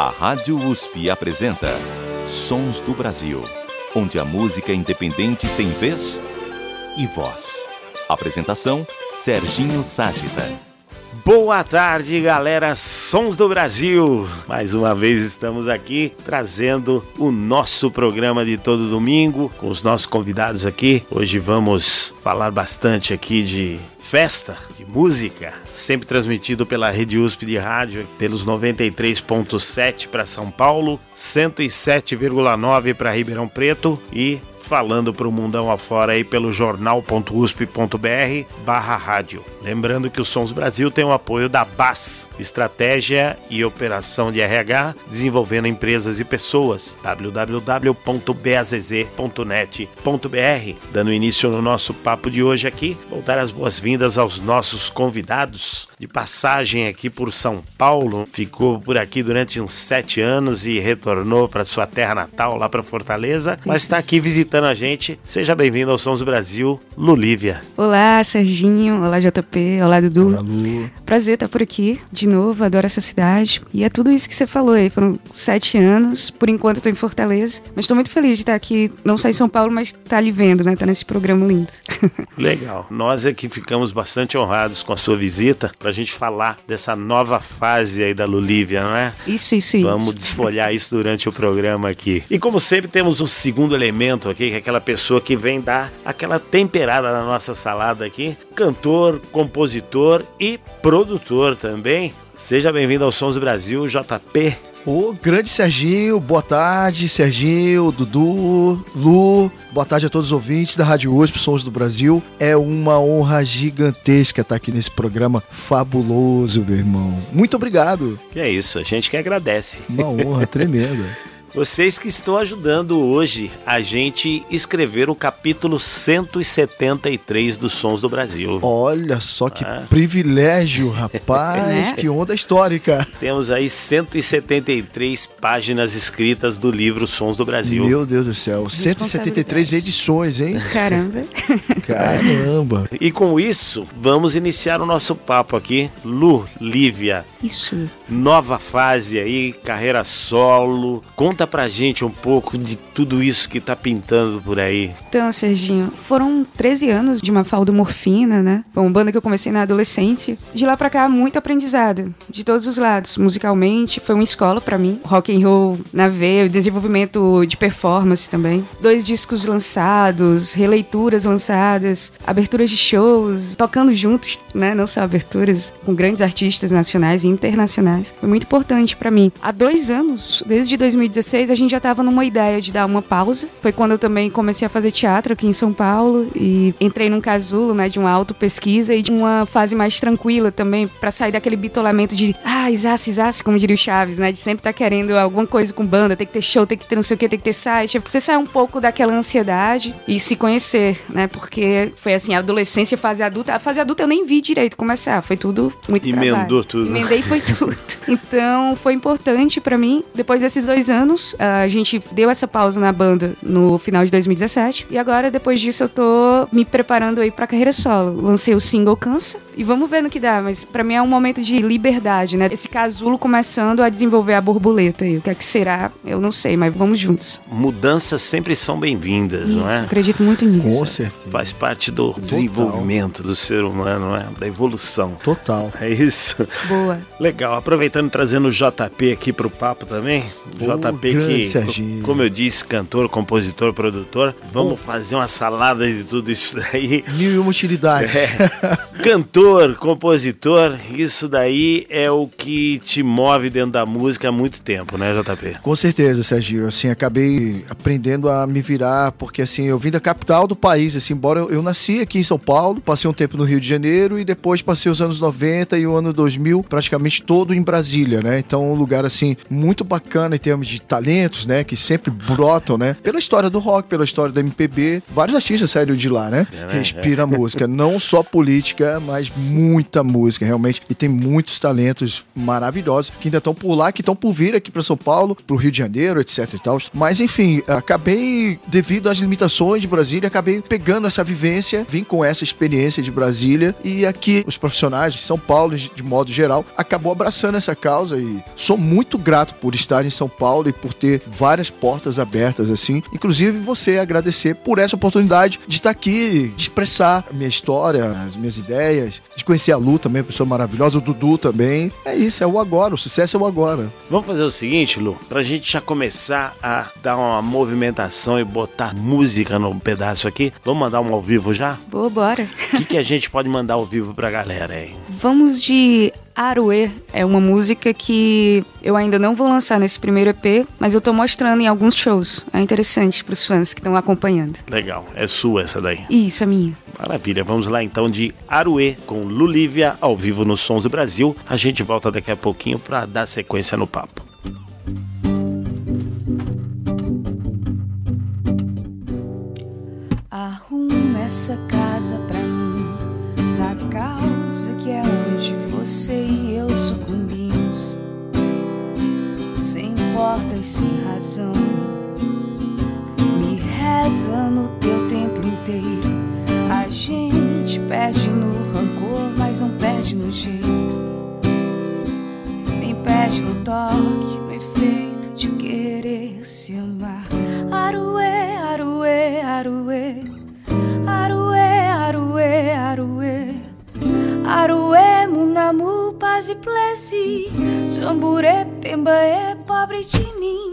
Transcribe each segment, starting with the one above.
A Rádio USP apresenta Sons do Brasil, onde a música independente tem vez e voz. Apresentação, Serginho Ságita. Boa tarde, galera, Sons do Brasil! Mais uma vez estamos aqui trazendo o nosso programa de todo domingo com os nossos convidados aqui. Hoje vamos falar bastante aqui de festa, de música, sempre transmitido pela Rede USP de rádio, pelos 93.7 para São Paulo, 107,9 para Ribeirão Preto e falando para o mundão afora aí pelo jornal.usp.br/rádio. Lembrando que o Sons Brasil tem o apoio da BAS, Estratégia e Operação de RH, desenvolvendo empresas e pessoas, www.bazz.net.br. Dando início no nosso papo de hoje aqui, vou dar as boas-vindas aos nossos convidados de passagem aqui por São Paulo, ficou por aqui durante uns 7 anos e retornou para sua terra natal, lá para Fortaleza, mas está aqui visitando a gente. Seja bem-vindo ao Sons Brasil, Lulívia. Olá, Serginho. Olá, JP. Olá, Dudu. Olá, Lu. Prazer estar por aqui de novo. Adoro essa cidade. E é tudo isso que você falou aí. Foram 7 anos. Por enquanto, estou em Fortaleza. Mas estou muito feliz de estar aqui, não só em São Paulo, mas estar ali vendo, né? Estar nesse programa lindo. Legal. Nós aqui ficamos bastante honrados com a sua visita para a gente falar dessa nova fase aí da Lulívia, não é? Isso. Vamos desfolhar isso durante o programa aqui. E como sempre, temos um segundo elemento aqui, que é aquela pessoa que vem dar aquela temperada na nossa salada aqui. Cantor, compositor e produtor também. Seja bem-vindo ao Sons Brasil, JP. Ô, grande Serginho, boa tarde, Serginho, Dudu, Lu, boa tarde a todos os ouvintes da Rádio USP, Sons do Brasil. É uma honra gigantesca estar aqui nesse programa fabuloso, meu irmão. Muito obrigado. Que é isso, a gente que agradece. Uma honra tremenda. Vocês que estão ajudando hoje a gente escrever o capítulo 173 dos Sons do Brasil. Olha só que privilégio, rapaz, Né? Que onda histórica. Temos aí 173 páginas escritas do livro Sons do Brasil. Meu Deus do céu, 173 edições, hein? Caramba. Caramba. E com isso, vamos iniciar o nosso papo aqui. Lulívia, Isso. nova fase aí, carreira solo. Conta pra gente um pouco de tudo isso que tá pintando por aí. Então, Serginho, foram 13 anos de Mafalda Morfina, né? Foi uma banda que eu comecei na adolescência. De lá pra cá, muito aprendizado, de todos os lados. Musicalmente, foi uma escola pra mim. Rock and roll na veia, desenvolvimento de performance também. 2 discos lançados, releituras lançadas, aberturas de shows, tocando juntos, né? Não só aberturas, com grandes artistas nacionais e internacionais. Foi muito importante pra mim. Há 2 anos, desde 2016, a gente já estava numa ideia de dar uma pausa. Foi quando eu também comecei a fazer teatro aqui em São Paulo e entrei num casulo, né, de uma autopesquisa e de uma fase mais tranquila também, para sair daquele bitolamento de isace, como diria o Chaves, né, de sempre estar querendo alguma coisa com banda, tem que ter show, tem que ter não sei o que, tem que ter site. Você sai um pouco daquela ansiedade e se conhecer, né, porque foi assim, a adolescência, a fase adulta eu nem vi direito começar, foi tudo muito Emendou trabalho. tudo. Emendei foi tudo. Então foi importante para mim, depois desses 2 anos, a gente deu essa pausa na banda no final de 2017 e agora depois disso eu tô me preparando aí pra carreira solo. Lancei o single Cansa e vamos ver no que dá, mas pra mim é um momento de liberdade, né? Esse casulo começando a desenvolver a borboleta aí. O que é que será? Eu não sei, mas vamos juntos. Mudanças sempre são bem-vindas, Isso, não é? acredito muito nisso. Com certeza. Faz parte do desenvolvimento do ser humano, não é? Da evolução. Total. É isso. Boa. Legal, aproveitando e trazendo o JP aqui pro papo também. JP grande que, Serginho. como eu disse, cantor, compositor, produtor. Vamos fazer uma salada de tudo isso daí. 1001 utilidades. Cantor, compositor, isso daí é o que te move dentro da música há muito tempo, né, JP? Com certeza, Serginho. Assim, acabei aprendendo a me virar, porque assim, eu vim da capital do país, assim, embora eu nasci aqui em São Paulo, passei um tempo no Rio de Janeiro e depois passei os anos 90 e o ano 2000 praticamente todo em Brasília, né? Então, um lugar, assim, muito bacana em termos de talentos, né, que sempre brotam, né, pela história do rock, pela história da MPB. Vários artistas saíram de lá, né? Respira música, não só política, mas muita música, realmente. E tem muitos talentos maravilhosos que ainda estão por lá, que estão por vir aqui para São Paulo, pro Rio de Janeiro, etc e tal. Mas, enfim, acabei, devido às limitações de Brasília, acabei pegando essa vivência, vim com essa experiência de Brasília, e aqui os profissionais de São Paulo, de modo geral, acabou abraçando essa causa, e sou muito grato por estar em São Paulo e por ter várias portas abertas, assim. Inclusive, você agradecer por essa oportunidade de estar aqui, de expressar a minha história, as minhas ideias, de conhecer a Lu também, pessoa maravilhosa, o Dudu também. É isso, é o agora, o sucesso é o agora. Vamos fazer o seguinte, Lu, pra gente já começar a dar uma movimentação e botar música no pedaço aqui, vamos mandar um ao vivo já? Boa, bora. O que a gente pode mandar ao vivo pra galera aí? Vamos de Aruê. É uma música que eu ainda não vou lançar nesse primeiro EP, mas eu tô mostrando em alguns shows. É interessante pros fãs que estão acompanhando. Legal, é sua essa daí. Isso, é minha. Maravilha, vamos lá então de Aruê com Lulívia ao vivo nos Sons do Brasil. A gente volta daqui a pouquinho pra dar sequência no papo. Arruma essa casa pra mim, na causa que é onde você e eu sucumbimos, sem porta e sem razão. Me reza no teu templo inteiro. A gente perde no rancor, mas não perde no jeito, nem perde no toque, no efeito de querer se amar. Aruê, aruê, aruê, aruê, aruê, aruê, aruê, munamu, paz e plesi, jamburê, pembaê, pobre de mim.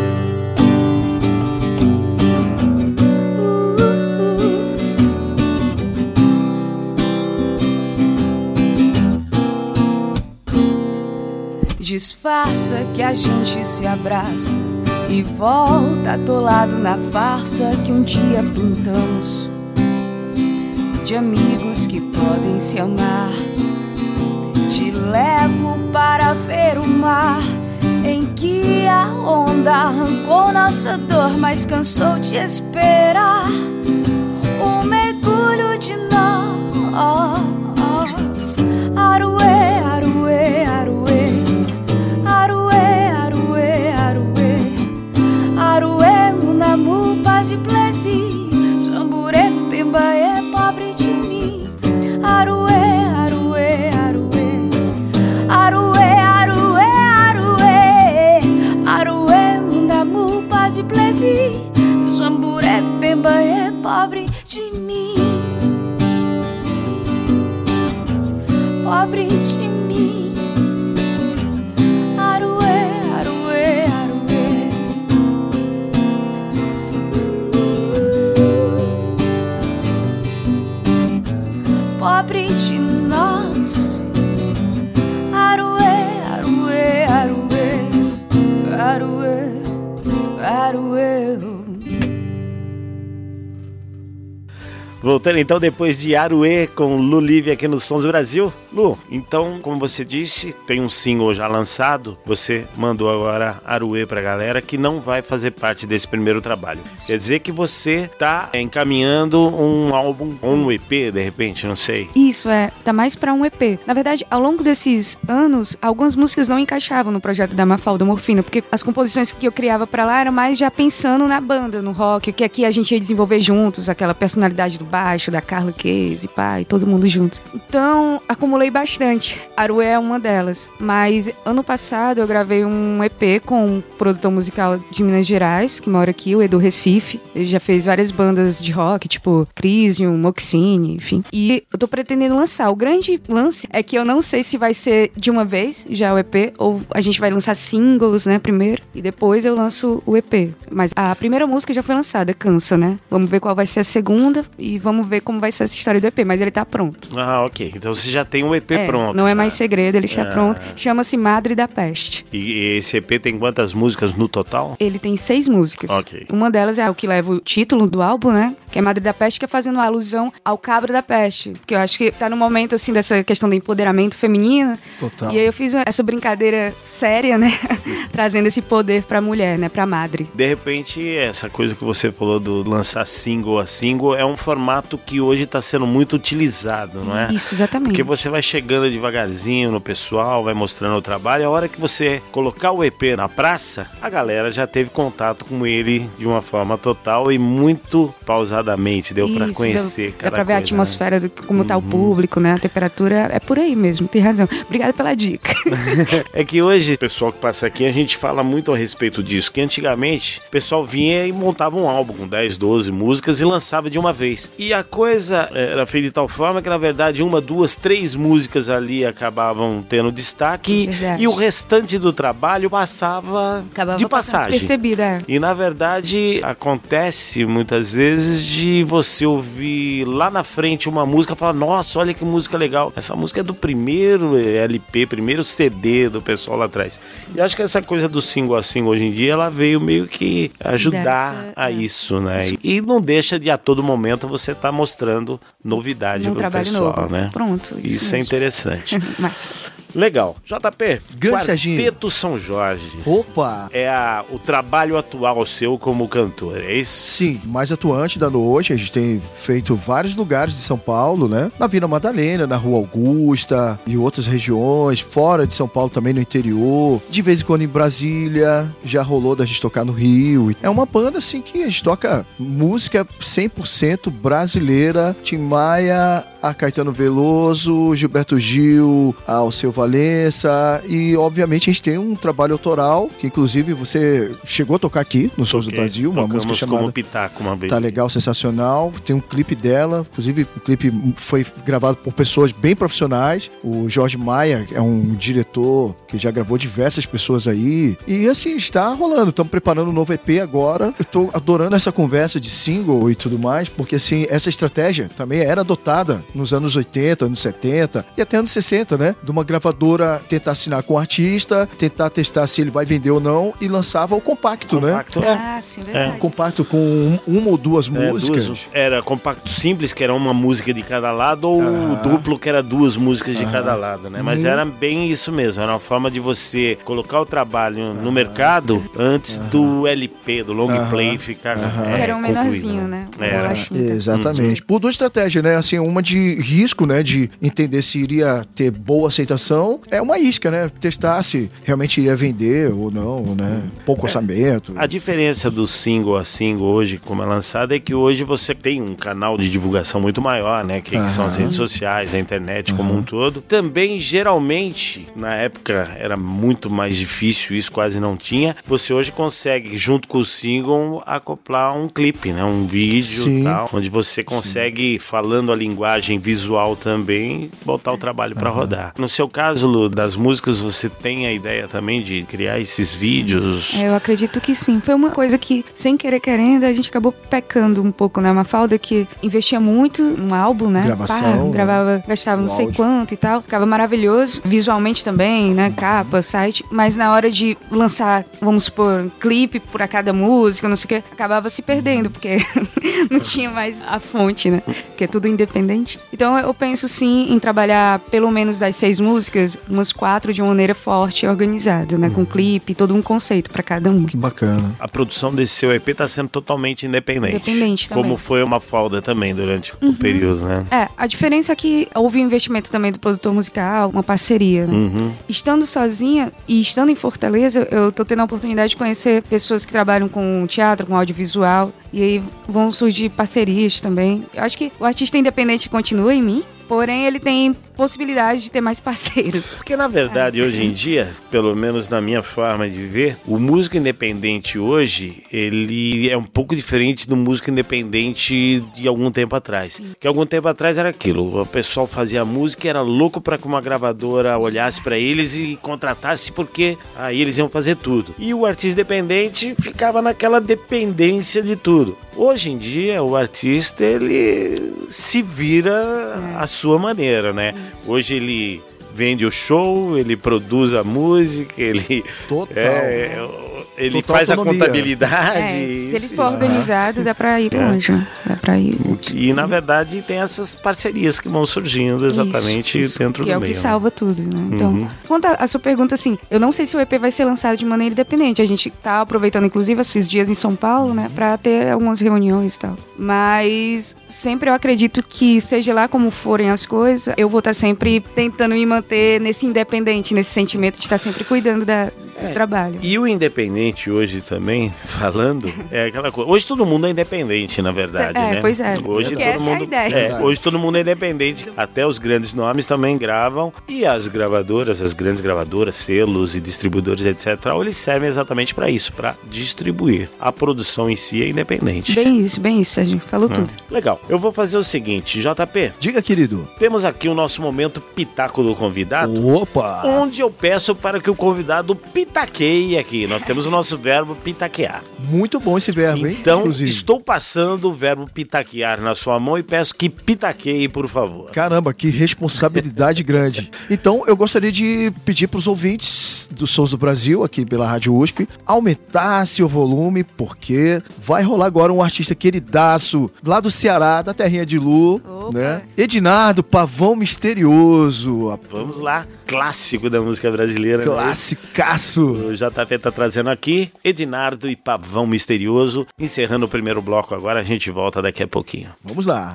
Disfarça que a gente se abraça e volta atolado na farsa que um dia plantamos, de amigos que podem se amar. Te levo para ver o mar em que a onda arrancou nossa dor, mas cansou de esperar um mergulho de nós. Aruê, aruê, aruê, aruê, aruê, aruê, aruê, munamu, paz de plesi, jamburê, pembaê, pobre de mim. Aruê, aruê, aruê, aruê, aruê, aruê, aruê, munamu, paz de plesi, jamburê, pembaê, pobre de mim. Pobre de mim. Aruê, aruê, aruê. Pobre de nós. Aruê, aruê, aruê, aruê, aruê. Voltando então depois de Aruê com Lulívia aqui nos Sons do Brasil. Lu, então, como você disse, tem um single já lançado. Você mandou agora Aruê pra galera que não vai fazer parte desse primeiro trabalho. Quer dizer que você tá encaminhando um álbum ou um EP, de repente, não sei. Isso, tá mais pra um EP. Na verdade, ao longo desses anos, algumas músicas não encaixavam no projeto da Mafalda Morfina, porque as composições que eu criava pra lá eram mais já pensando na banda, no rock, que aqui a gente ia desenvolver juntos, aquela personalidade do baixo, da Carla Case, pai, todo mundo junto. Então, acumulei bastante. Aruê é uma delas. Mas, ano passado, eu gravei um EP com um produtor musical de Minas Gerais, que mora aqui, o Edu Recife. Ele já fez várias bandas de rock, tipo Crisium, Moxine, enfim. E eu tô pretendendo lançar. O grande lance é que eu não sei se vai ser de uma vez, já o EP, ou a gente vai lançar singles, né, primeiro, e depois eu lanço o EP. Mas a primeira música já foi lançada, Cansa, né? Vamos ver qual vai ser a segunda e vamos ver como vai ser essa história do EP, mas ele tá pronto. Ah, ok. Então você já tem um EP pronto. Não é mais segredo, ele está pronto. Chama-se Madre da Peste. E esse EP tem quantas músicas no total? Ele tem 6 músicas. Ok. Uma delas é o que leva o título do álbum, né? que é Madre da Peste, que é fazendo uma alusão ao Cabra da Peste, que eu acho que tá no momento, assim, dessa questão do empoderamento feminino. Total. E aí eu fiz essa brincadeira séria, né? Trazendo esse poder pra mulher, né? Pra madre. De repente, essa coisa que você falou do lançar single a single é um formato que hoje tá sendo muito utilizado, não é? Isso, exatamente. Porque você vai chegando devagarzinho no pessoal, vai mostrando o trabalho, a hora que você colocar o EP na praça, a galera já teve contato com ele de uma forma total e muito pausadamente, deu pra conhecer cada dá pra ver coisa, a atmosfera do como tá o público, né? A temperatura é por aí mesmo, tem razão. Obrigada pela dica. É que hoje, o pessoal que passa aqui, a gente fala muito a respeito disso, que antigamente o pessoal vinha e montava um álbum com 10, 12 músicas e lançava de uma vez. E a coisa era feita de tal forma que, na verdade, 1, 2, 3 músicas ali acabavam tendo destaque e o restante do trabalho acabava de passagem. Despercebido, é. E, na verdade, acontece muitas vezes de você ouvir lá na frente uma música e falar, nossa, olha que música legal. Essa música é do primeiro LP, primeiro CD do pessoal lá atrás. E acho que essa coisa do single a single hoje em dia, ela veio meio que ajudar a isso, né? E não deixa de a todo momento você tá mostrando novidade pro pessoal, novo. Né? Pronto. Isso é interessante. Mas... Legal. JP, Grande Serginho. Quarteto São Jorge. Opa! É o trabalho atual seu como cantor, é isso? Sim, mais atuante da noite. A gente tem feito vários lugares de São Paulo, né? Na Vila Madalena, na Rua Augusta e outras regiões, fora de São Paulo também no interior. De vez em quando em Brasília, já rolou da gente tocar no Rio. É uma banda assim que a gente toca música 100% brasileira. Tim Maia, a Caetano Veloso, Gilberto Gil, Alceu Valença e obviamente a gente tem um trabalho autoral que inclusive você chegou a tocar aqui no Sons do Brasil, uma música chamada como Pitaco uma vez. Tá Legal, Sensacional, tem um clipe dela, inclusive o clipe foi gravado por pessoas bem profissionais, o Jorge Maia é um diretor que já gravou diversas pessoas aí e assim, está rolando, estamos preparando um novo EP agora, eu tô adorando essa conversa de single e tudo mais, porque assim, essa estratégia também era adotada nos anos 80, anos 70 e até anos 60, né? De uma gravadora tentar assinar com o artista, tentar testar se ele vai vender ou não e lançava o compacto, né? Sim, verdade. Compacto com uma ou duas músicas. Era compacto simples, que era uma música de cada lado, ou duplo, que era 2 músicas de cada lado, né? Mas era bem isso mesmo, era uma forma de você colocar o trabalho no mercado antes do LP, do long play ficar era um menorzinho, né? Exatamente. Por 2 estratégias, né? Assim, uma de risco, né? De entender se iria ter boa aceitação. É uma isca, né? Testar se realmente iria vender ou não, né? Pouco orçamento. A diferença do single a single hoje, como é lançado, é que hoje você tem um canal de divulgação muito maior, né? Que são as redes sociais, a internet como um todo. Também, geralmente, na época era muito mais difícil, isso quase não tinha. Você hoje consegue, junto com o single, acoplar um clipe, né? Um vídeo e tal, onde você consegue, falando a linguagem visual também, botar o trabalho pra rodar. No seu caso, Lu, das músicas, você tem a ideia também de criar esses vídeos? Eu acredito que sim. Foi uma coisa que, sem querer querendo, a gente acabou pecando um pouco, né? Mafalda que investia muito no álbum, né? Gravação. Gravava, gastava não sei quanto e tal. Ficava maravilhoso. Visualmente também, né? Capa, site. Mas na hora de lançar, vamos supor, clipe por cada música, não sei o que, acabava se perdendo, porque não tinha mais a fonte, né? Porque é tudo independente. Então eu penso sim em trabalhar pelo menos das 6 músicas, umas 4 de uma maneira forte e organizada, né? Com clipe, todo um conceito pra cada uma. Que bacana. A produção desse seu EP tá sendo totalmente independente. Independente também. Como foi uma Mafalda também durante o período, né? A diferença é que houve um investimento também do produtor musical, uma parceria, né? Estando sozinha e estando em Fortaleza, eu tô tendo a oportunidade de conhecer pessoas que trabalham com teatro, com audiovisual, e aí vão surgir parcerias também. Eu acho que o artista independente continua em mim, porém ele tem possibilidade de ter mais parceiros. Porque, na verdade, hoje em dia, pelo menos na minha forma de ver, o músico independente hoje, ele é um pouco diferente do músico independente de algum tempo atrás. Sim. Que algum tempo atrás era aquilo, o pessoal fazia música e era louco para que uma gravadora olhasse para eles e contratasse, porque aí eles iam fazer tudo. E o artista independente ficava naquela dependência de tudo. Hoje em dia, o artista, ele se vira à sua maneira, né? Hoje ele vende o show, ele produz a música, ele... Total. ele total faz autonomia. a contabilidade. Se ele for organizado, dá pra ir longe. Dá pra ir. E, na verdade, tem essas parcerias que vão surgindo exatamente dentro que do é meio. o que salva tudo, né? Então, quanto à sua pergunta, assim, eu não sei se o EP vai ser lançado de maneira independente. A gente tá aproveitando, inclusive, esses dias em São Paulo, né? Pra ter algumas reuniões e tal. Mas sempre eu acredito que, seja lá como forem as coisas, eu vou estar sempre tentando me manter nesse independente, nesse sentimento de estar sempre cuidando do trabalho. E o independente hoje também, falando, é aquela coisa. Hoje todo mundo é independente, na verdade, né? Pois é. Hoje Porque todo essa é a mundo, ideia. hoje todo mundo é independente. Até os grandes nomes também gravam. E as gravadoras, as grandes gravadoras, selos e distribuidores, etc., eles servem exatamente para isso, para distribuir. A produção em si é independente. Bem isso, Sérgio. Falou tudo. Legal. Eu vou fazer o seguinte, JP. Diga, querido. Temos aqui o nosso momento Pitaco do Convidado. Opa! Onde eu peço para que o convidado pitaqueie aqui. Nós temos o nosso verbo pitaquear. Muito bom esse verbo, hein? Então, Inclusive. estou passando o verbo pitaquear na sua mão e peço que pitaqueie, por favor. Caramba, que responsabilidade grande. Então, eu gostaria de pedir para os ouvintes dos Sons do Brasil, aqui pela Rádio USP, aumentasse o volume, porque vai rolar agora um artista queridaço, lá do Ceará, da terrinha de Lu, Opa. né? Ednardo, Pavão Misterioso. Vamos lá, clássico da música brasileira. Né? Classicaço. O JP tá trazendo aqui Ednardo e Pavão Misterioso. Encerrando o primeiro bloco agora, a gente volta daqui a pouquinho. Vamos lá.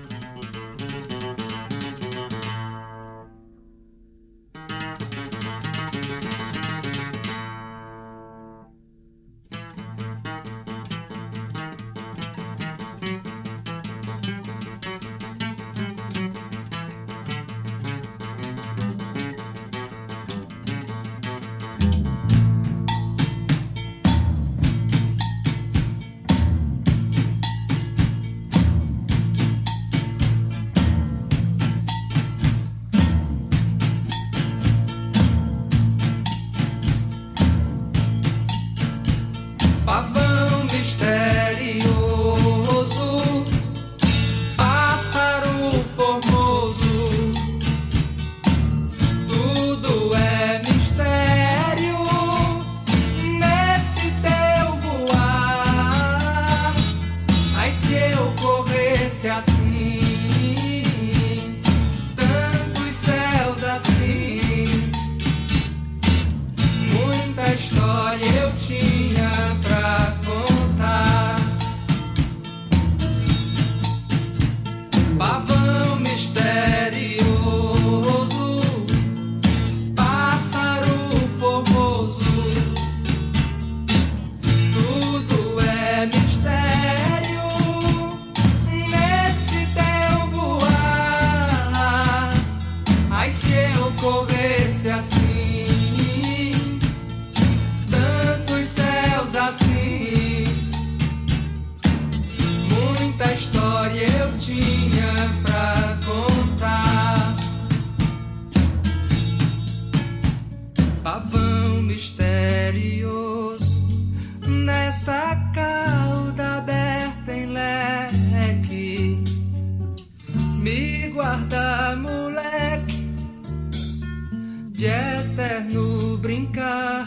Pavão misterioso, pássaro formoso, tudo é mistério nesse teu voar. Mas se eu corresse assim, tantos céus assim, muita história eu tinha pra contar. Pavão misterioso, pássaro formoso, tudo é mistério nesse teu voar. Ai, se eu corresse assim, tantos céus assim, muita história eu tinha pra contar. Pavão misterioso, nessa cauda aberta em leque, me guarda, moleque, de eterno brincar.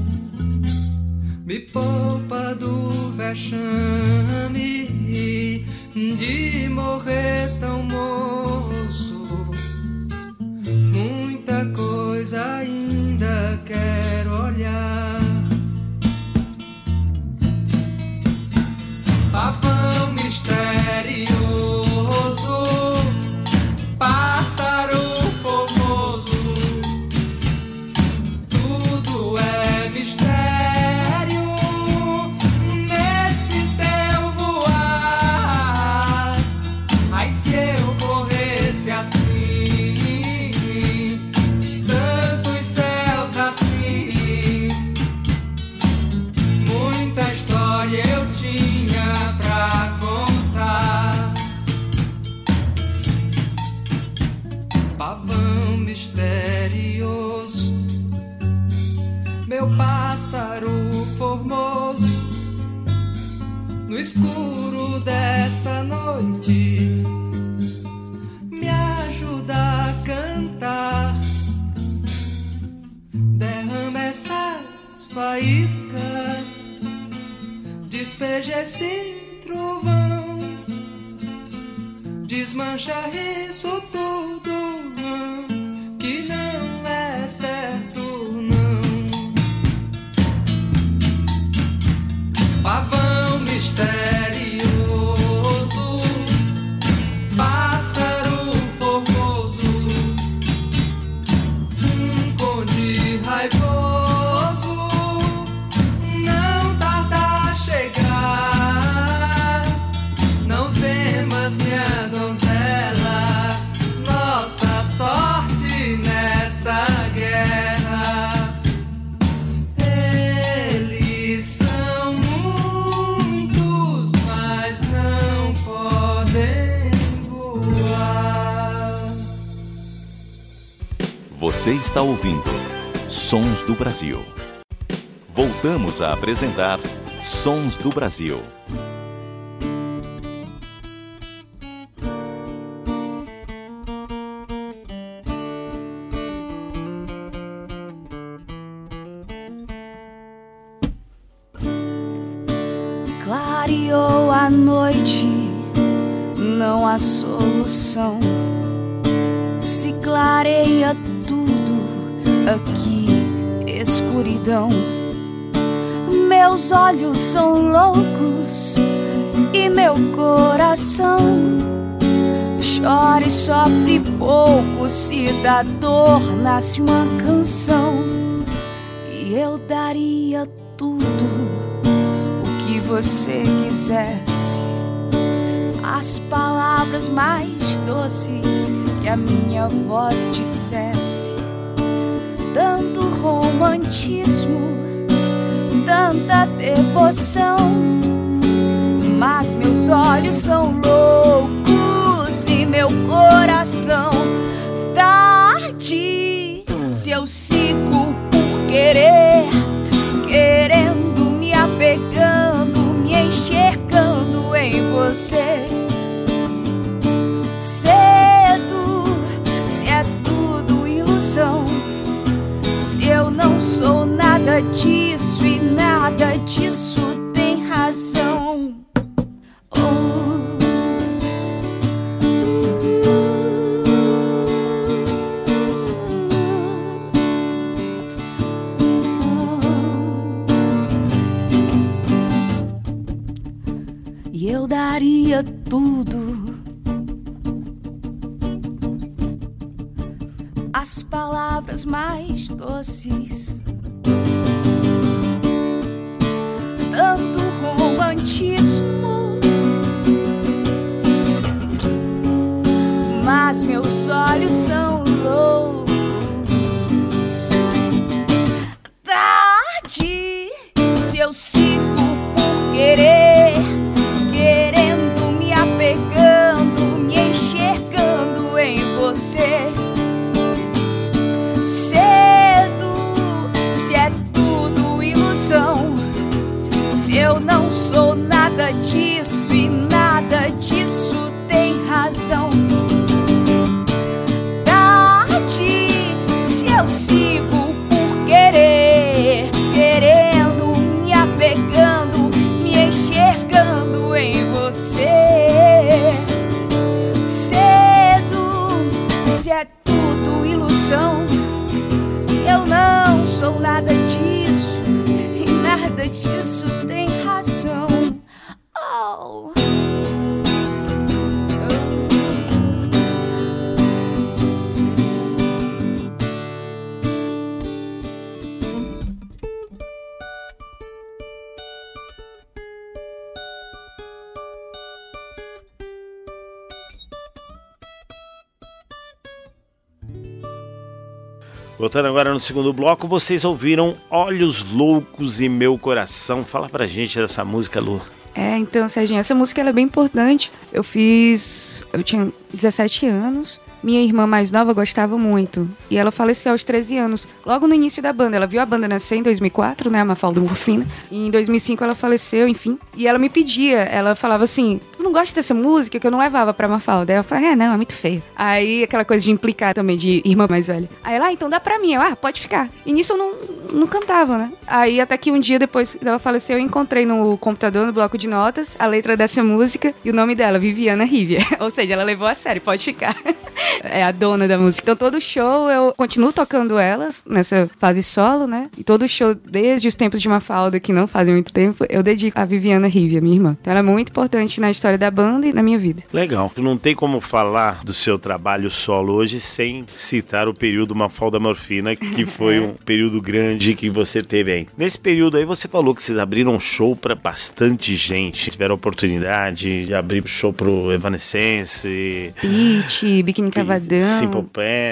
Me poupa do vexame de morrer tão moço. Muita coisa ainda quero olhar. Pavão misterioso, pássaro formoso, tudo é mistério nesse teu voar. Ai, se eu corresse assim, tantos céus assim, muita história eu tinha pra contar. Pavão misterioso, meu pássaro formoso, no escuro dessa noite, me ajuda a cantar. Derrama essas faíscas despeja esse trovão, desmancha isso tudo, não, que não é certo, não. Pavão misterioso, pássaro formoso, conde raivoso, não tarda a chegar. Não temas, minha donzela, nossa sorte nessa guerra. Eles são muitos, mas não podem voar. Você está ouvindo Sons do Brasil. Voltamos a apresentar Sons do Brasil. Clareou a noite, não há solução. Se clareia tudo aqui, escuridão. Meus olhos são loucos e meu coração chora e sofre pouco. Se da dor nasce uma canção, e eu daria tudo o que você quisesse. As palavras mais doces que a minha voz dissesse. Tanto romantismo, tanta devoção, mas meus olhos são loucos e meu coração tarde. Se eu sigo por querer, querendo, me apegando, me enxergando em você. Cedo, se é tudo ilusão, se eu não sou nada disso e nada disso tem razão. E eu daria tudo, as palavras mais doces, tanto romantismo, mas meus olhos são loucos. Tarde, se eu sigo por querer, querendo, me apegando, me enxergando em você. Cedo, se é tudo ilusão, se eu não sou nada disso e nada disso tem razão. Tarde, se eu sigo por querer, querendo, me apegando, me enxergando em você. Cedo, se é tudo ilusão, se eu não sou nada disso e nada disso tem razão. Oh. Voltando agora no segundo bloco, vocês ouviram Olhos Loucos e Meu Coração. Fala pra gente dessa música, Lu. Então, Serginho, essa música ela é bem importante. Eu tinha 17 anos. Minha irmã mais nova gostava muito. E ela faleceu aos 13 anos, logo no início da banda. Ela viu a banda nascer em 2004, né? A Mafalda Morfina. E em 2005 ela faleceu, enfim. E ela me pedia, ela falava assim: tu não gosta dessa música? Que eu não levava pra Mafalda. Aí eu falei: não, é muito feio. Aí aquela coisa de implicar também, de irmã mais velha. Aí ela: então dá pra mim. Eu: pode ficar. E nisso eu não cantava, né? Aí até que um dia depois dela faleceu, eu encontrei no computador, no bloco de notas, a letra dessa música e o nome dela, Viviana Rivia. Ou seja, ela levou a sério, pode ficar. É a dona da música. Então todo show eu continuo tocando elas nessa fase solo, né? E todo show, desde os tempos de Mafalda, que não fazem muito tempo, eu dedico a Viviana Rivia, minha irmã. Então ela é muito importante na história da banda e na minha vida. Legal. Não tem como falar do seu trabalho solo hoje sem citar o período Mafalda Morfina, que foi um período grande que você teve aí. Nesse período aí você falou que vocês abriram um show pra bastante gente. Tiveram a oportunidade de abrir show pro Evanescence, Pitty, Biquíni Cavadão, Simple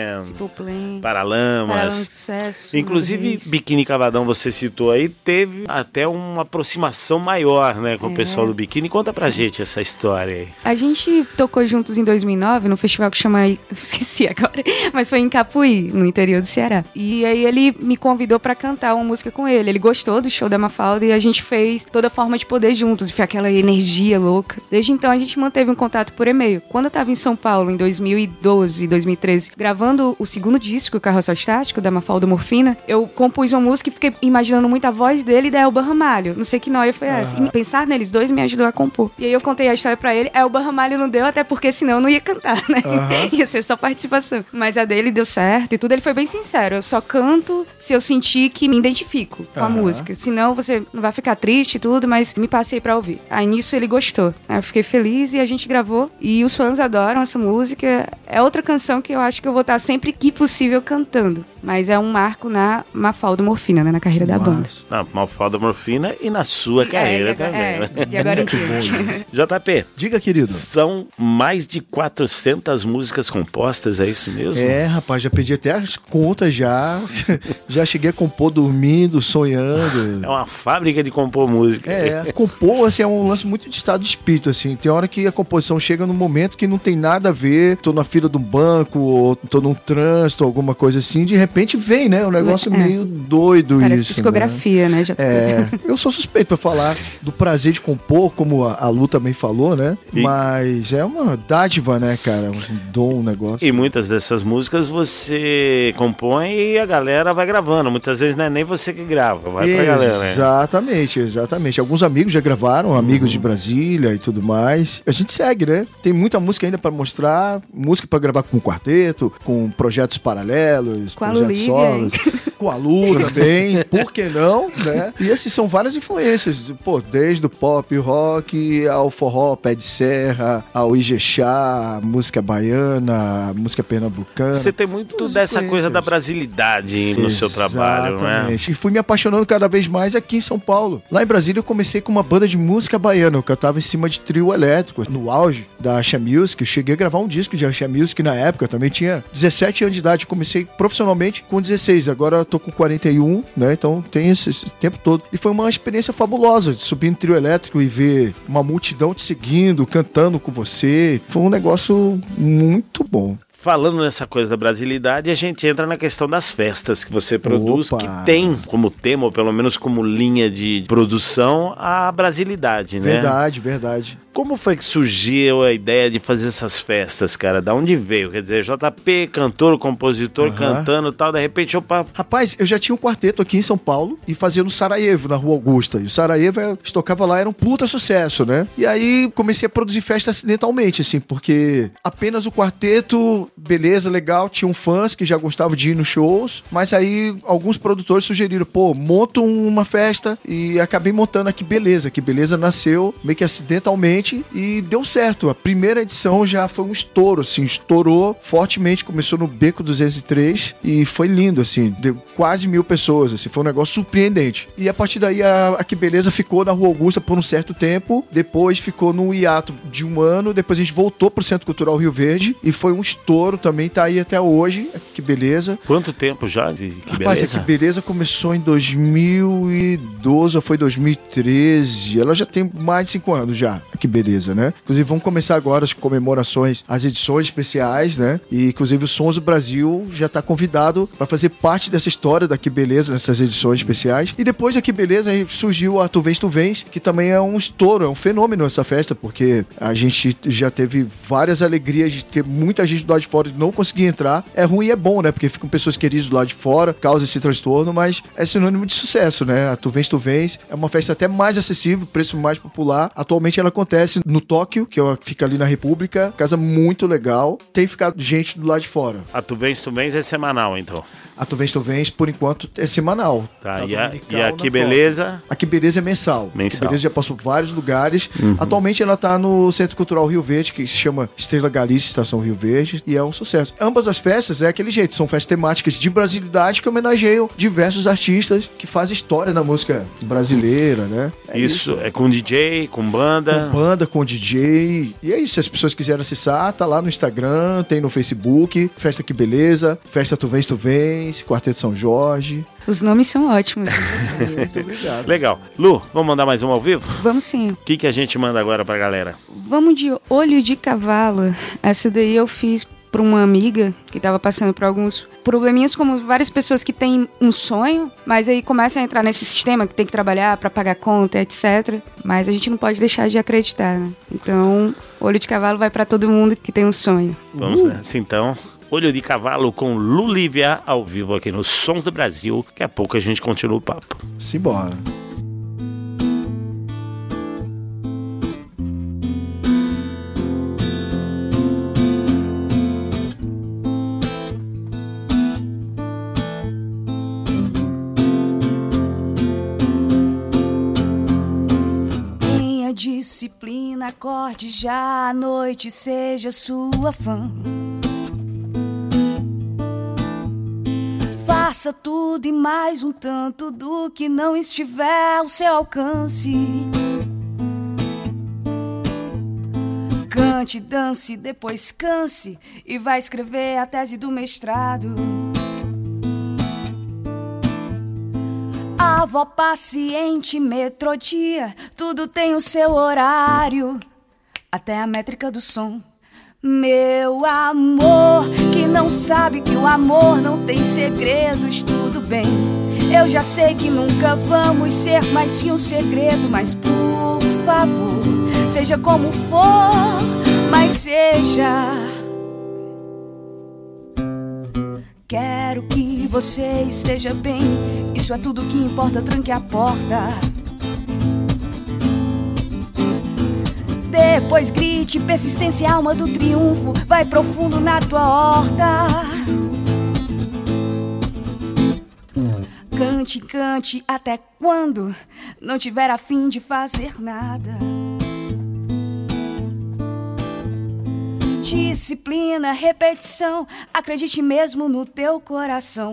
Plan, Paralamas. Paralamas de Sucesso. Inclusive, Biquíni Cavadão, você citou aí, teve até uma aproximação maior, né, com o pessoal do Biquíni. Conta pra gente essa história aí. A gente tocou juntos em 2009 no festival que chama... Esqueci agora. Mas foi em Capuí, no interior do Ceará. E aí ele me convidou pra cantar uma música com ele. Ele gostou do show da Mafalda e a gente fez toda forma de poder juntos. E foi aquela energia louca. Desde então a gente manteve um contato por e-mail. Quando eu tava em São Paulo, em 2012, 2013, gravando o segundo disco, o Carrossel Estático, da Mafalda Morfina, eu compus uma música e fiquei imaginando muito a voz dele e da Elba Ramalho. Não sei que noia foi essa. E pensar neles dois me ajudou a compor. E aí eu contei a história pra ele. A Elba Ramalho não deu, até porque senão eu não ia cantar, né? Ia ser só participação. Mas a dele deu certo e tudo. Ele foi bem sincero. Eu só canto se eu sentir que me identifico com a música. Senão você não vai ficar triste e tudo, mas me passei pra ouvir. Aí nisso ele gostou. Aí eu fiquei feliz e a gente gravou. E os fãs adoram essa música. É outra canção que eu acho que eu vou estar sempre que possível cantando. Mas é um marco na Mafalda Morfina, né? Na carreira da banda. Na Mafalda Morfina e na sua carreira também, né? De agora em diante. JP, Diga, querido. são mais de 400 músicas compostas, é isso mesmo? É, rapaz, já perdi até as contas já. Já cheguei a compor dormindo, sonhando. É uma fábrica de compor música. Compor, assim, é um lance muito de estado de espírito, assim. Tem hora que a composição chega num momento que não tem nada a ver, tô na fila de um banco, ou tô num trânsito, alguma coisa assim, de repente vem, né? Um negócio meio doido. Parece isso, psicografia, né? Eu sou suspeito pra falar do prazer de compor, como a Lu também falou, né? Mas é uma dádiva, né, cara? Um dom, um negócio. E muitas dessas músicas você compõe e a galera vai gravando. Muitas vezes não é nem você que grava, vai pra galera, né? Exatamente. Alguns amigos já gravaram, amigos de Brasília e tudo mais. A gente segue, né? Tem muita música ainda pra mostrar, música pra gravar com quarteto, com projetos paralelos, com projetos solos. Com a Lu também, por que não, né? E assim, são várias influências, pô, desde o pop, o rock, ao forró, pé de serra, ao Ijexá, música baiana, música pernambucana. Você tem muito dessa coisa da brasilidade no seu trabalho, não é? E fui me apaixonando cada vez mais aqui em São Paulo. Lá em Brasília eu comecei com uma banda de música baiana, eu cantava em cima de trio elétrico. No auge da Axé Music, eu cheguei a gravar um disco de Axé Music na época, eu também tinha 17 anos de idade, comecei profissionalmente com 16, agora eu tô com 41, né? Então tem esse tempo todo. E foi uma experiência fabulosa de subir no trio elétrico e ver uma multidão te seguindo, cantando com você. Foi um negócio muito bom. Falando nessa coisa da brasilidade, a gente entra na questão das festas que você produz, que tem como tema, ou pelo menos como linha de produção, a brasilidade, né? Verdade. Como foi que surgiu a ideia de fazer essas festas, cara? Da onde veio? Quer dizer, JP, cantor, compositor, cantando e tal, de repente, opa... Rapaz, eu já tinha um quarteto aqui em São Paulo e fazia no Sarajevo, na Rua Augusta. E o Sarajevo, eu tocava lá, era um puta sucesso, né? E aí comecei a produzir festa acidentalmente, assim, porque apenas o quarteto, beleza, legal, tinham fãs que já gostavam de ir nos shows, mas aí alguns produtores sugeriram, pô, monta uma festa, e acabei montando aqui Beleza, que Beleza nasceu meio que acidentalmente e deu certo. A primeira edição já foi um estouro, assim, estourou fortemente, começou no Beco 203 e foi lindo, assim, deu quase 1.000 pessoas, assim, foi um negócio surpreendente. E a partir daí a Que Beleza ficou na Rua Augusta por um certo tempo, depois ficou no hiato de um ano, depois a gente voltou pro Centro Cultural Rio Verde e foi um estouro também, tá aí até hoje, Que Beleza. Quanto tempo já de Que Beleza? Rapaz, a Que Beleza começou em 2012 ou foi 2013, ela já tem mais de 5 anos já, a Que Beleza. Beleza, né? Inclusive, vamos começar agora as comemorações, as edições especiais, né? E, inclusive, o Sons do Brasil já está convidado para fazer parte dessa história da Que Beleza, nessas edições especiais. E depois da Que Beleza, aí surgiu a Tu Vens, que também é um estouro, é um fenômeno essa festa, porque a gente já teve várias alegrias de ter muita gente do lado de fora e não conseguir entrar. É ruim e é bom, né? Porque ficam pessoas queridas do lado de fora, causa esse transtorno, mas é sinônimo de sucesso, né? A Tu Vens é uma festa até mais acessível, preço mais popular. Atualmente ela acontece no Tóquio, que fica ali na República, casa muito legal. Tem ficado gente do lado de fora. A Tu Vens é semanal, então. A Tu Vens, por enquanto, é semanal. Tá, e a Que Beleza? A Que Beleza é mensal. A Que Beleza já passou por vários lugares. Atualmente ela tá no Centro Cultural Rio Verde, que se chama Estrela Galícia, Estação Rio Verde, e é um sucesso. Ambas as festas é aquele jeito, são festas temáticas de brasilidade que homenageiam diversos artistas que fazem história na música brasileira, né? Isso, é com DJ, com banda. Com banda, com DJ. E é isso, se as pessoas quiserem acessar, tá lá no Instagram, tem no Facebook, Festa Que Beleza, Festa Tu Vens, Quarteto São Jorge. Os nomes são ótimos. Muito obrigado. Legal. Lu, vamos mandar mais um ao vivo? Vamos sim. O que a gente manda agora pra galera? Vamos de Olho de Cavalo. Essa daí eu fiz para uma amiga que estava passando por alguns probleminhas, como várias pessoas que têm um sonho, mas aí começam a entrar nesse sistema que tem que trabalhar para pagar conta, etc. Mas a gente não pode deixar de acreditar, né? Então, Olho de Cavalo vai para todo mundo que tem um sonho. Vamos nessa, então. Olho de Cavalo com Lulívia ao vivo aqui no Sons do Brasil. Daqui a pouco a gente continua o papo. Simbora. Disciplina, acorde já à noite, seja sua fã. Faça tudo e mais um tanto do que não estiver ao seu alcance. Cante, dance, depois canse e vai escrever a tese do mestrado. Avó paciente, metrodia, tudo tem o seu horário, até a métrica do som. Meu amor, que não sabe que o amor não tem segredos, tudo bem. Eu já sei que nunca vamos ser mais que um segredo, mas por favor, seja como for, mas seja. Quero que você esteja bem, isso é tudo que importa, tranque a porta. Depois grite, persistência, alma do triunfo, vai profundo na tua horta. Cante, cante até quando não tiver a fim de fazer nada. Disciplina, repetição, acredite mesmo no teu coração.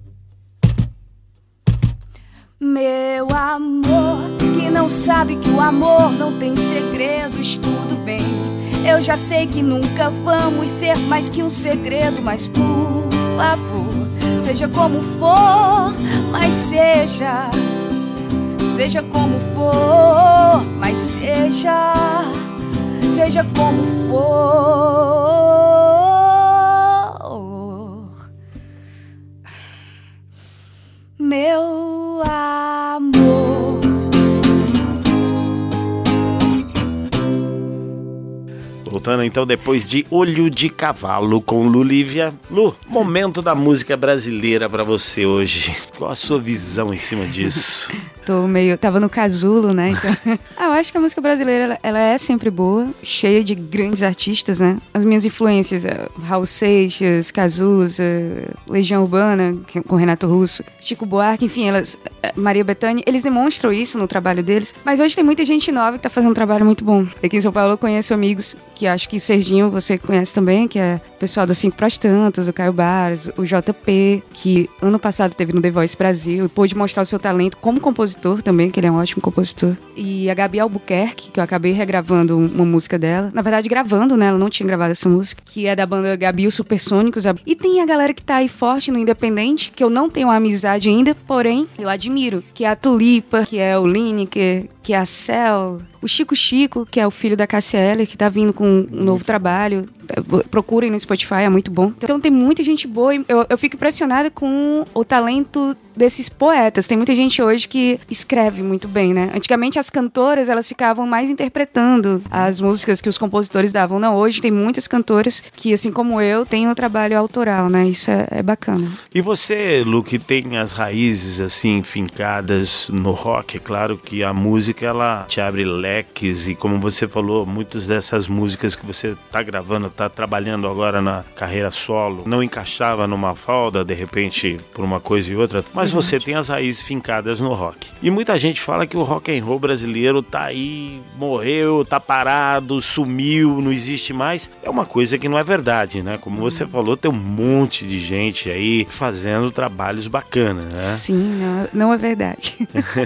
Meu amor, que não sabe que o amor não tem segredos, tudo bem. Eu já sei que nunca vamos ser mais que um segredo, mas por favor, seja como for, mas seja. Seja como for, mas seja. Seja como for, meu amor. Voltando então depois de Olho de Cavalo com Lulívia. Lu, momento da música brasileira pra você hoje. Qual a sua visão em cima disso? Tava no casulo, né? Então, eu acho que a música brasileira, ela é sempre boa, cheia de grandes artistas, né? As minhas influências, Raul Seixas, Cazuza, Legião Urbana, com Renato Russo, Chico Buarque, enfim, Maria Bethânia, eles demonstram isso no trabalho deles, mas hoje tem muita gente nova que tá fazendo um trabalho muito bom. Aqui em São Paulo eu conheço amigos que acho que Serginho você conhece também, que é o pessoal das 5 Pras Tantas, o Caio Barros, o JP, que ano passado teve no The Voice Brasil e pôde mostrar o seu talento como compositor também, que ele é um ótimo compositor. E a Gabi Albuquerque, que eu acabei regravando uma música dela. Na verdade, gravando, né? Ela não tinha gravado essa música. Que é da banda Gabi e os Supersônicos. E tem a galera que tá aí forte no independente, que eu não tenho uma amizade ainda, porém, eu admiro. Que é a Tulipa, que é o Lineker, que é a Cel, O Chico Chico, que é o filho da Cássia Eller, que tá vindo com um novo trabalho. Procurem no Spotify, é muito bom. Então tem muita gente boa e eu fico impressionada com o talento desses poetas. Tem muita gente hoje que escreve muito bem, né? Antigamente as cantoras, elas ficavam mais interpretando as músicas que os compositores davam. Não, hoje tem muitas cantoras que, assim como eu, têm um trabalho autoral, né? Isso é bacana. E você, Lu, que tem as raízes assim fincadas no rock, é claro que a música ela te abre leques e, como você falou, muitas dessas músicas que você tá gravando, tá trabalhando agora na carreira solo, não encaixava numa falda, de repente, por uma coisa e outra, mas você tem as raízes fincadas no rock. E muita gente fala que o rock and roll brasileiro tá aí, morreu, tá parado, sumiu, não existe mais. É uma coisa que não é verdade, né? Como você falou, tem um monte de gente aí fazendo trabalhos bacanas, né? Sim, não é verdade.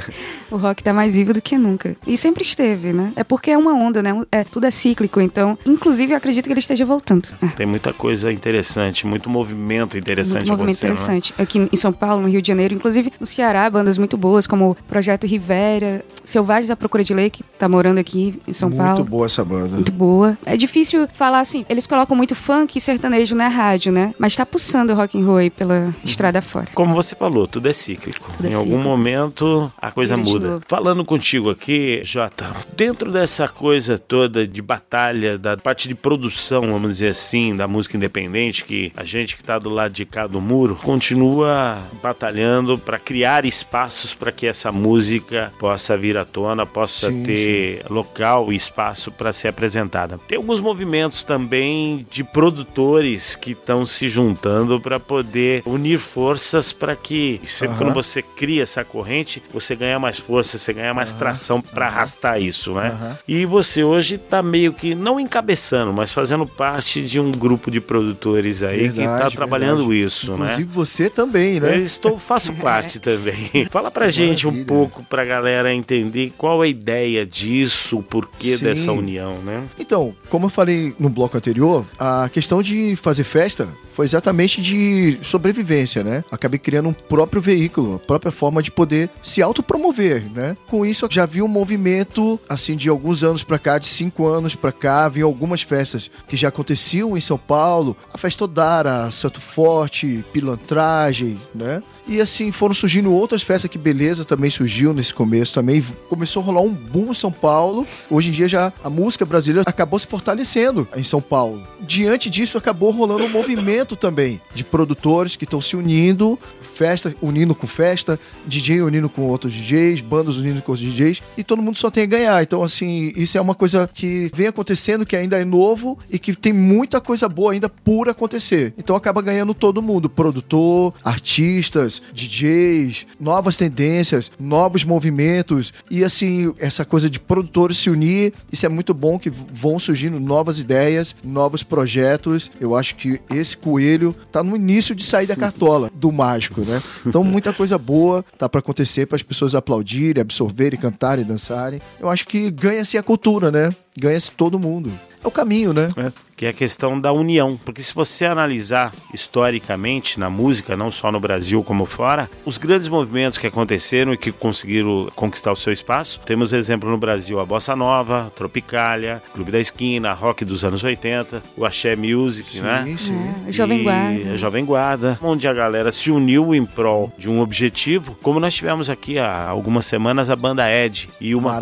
O rock tá mais vivo do que nunca. E sempre esteve, né? É porque é uma onda, né? Tudo é cíclico, então, inclusive, eu acredito que ele esteja voltando. Tem muita coisa interessante, muito movimento interessante muito movimento acontecendo, interessante. Né? Aqui em São Paulo, no Rio de Janeiro, inclusive no Ceará, bandas muito boas, como o Projeto Rivera, Selvagens à Procura de Lei, que tá morando aqui em São Paulo. Muito boa essa banda. Muito boa. É difícil falar assim, eles colocam muito funk e sertanejo na rádio, né? Mas tá pulsando o rock and roll aí pela estrada fora. Como você falou, tudo é cíclico. Em algum momento a coisa muda. Falando contigo aqui, Jota, dentro dessa coisa toda de batalha, da parte de produção, vamos dizer assim, da música independente, que a gente que tá do lado de cá do muro continua batalhando para criar espaços para que essa música possa vir à tona, possa ter local e espaço para ser apresentada. Tem alguns movimentos também de produtores que estão se juntando para poder unir forças para que, sempre quando você cria essa corrente, você ganha mais força, você ganha mais tração para arrastar isso, né? E você hoje tá meio que, não encabeçando, mas fazendo parte de um grupo de produtores aí que tá trabalhando isso, né? Inclusive você também, né? Faço parte também. Fala pra gente um pouco, pra galera entender qual é a ideia disso, o porquê dessa união, né? Então, como eu falei no bloco anterior, a questão de fazer festa foi exatamente de sobrevivência, né? Acabei criando um próprio veículo, a própria forma de poder se autopromover, né? Com isso, eu já vi um movimento, assim, de alguns anos pra cá, de 5 anos pra cá, vi algumas festas que já aconteciam em São Paulo, a Festa Odara, Santo Forte, Pilantragem, né? E assim, foram surgindo outras festas, que Beleza também surgiu nesse começo também. Começou a rolar um boom em São Paulo. Hoje em dia já a música brasileira acabou se fortalecendo em São Paulo. Diante disso, acabou rolando um movimento também de produtores que estão se unindo, festa unindo com festa, DJ unindo com outros DJs, bandas unindo com outros DJs, e todo mundo só tem a ganhar. Então, assim, isso é uma coisa que vem acontecendo, que ainda é novo e que tem muita coisa boa ainda por acontecer. Então acaba ganhando todo mundo, produtor, artistas, DJs, novas tendências, novos movimentos, e assim, essa coisa de produtores se unir, isso é muito bom, que vão surgindo novas ideias, novos projetos. Eu acho que esse coelho tá no início de sair da cartola do mágico, né? Então muita coisa boa tá para acontecer, para as pessoas aplaudirem, absorverem, cantarem, dançarem. Eu acho que ganha-se a cultura, né? Ganha-se todo mundo. É o caminho, né? Que é a questão da união. Porque se você analisar historicamente na música, não só no Brasil como fora, os grandes movimentos que aconteceram e que conseguiram conquistar o seu espaço, temos exemplo no Brasil, a Bossa Nova, a Tropicália, Clube da Esquina, rock dos anos 80, o Axé Music, né? Jovem Guarda. A Jovem Guarda, onde a galera se uniu em prol de um objetivo, como nós tivemos aqui há algumas semanas a banda Ed. E uma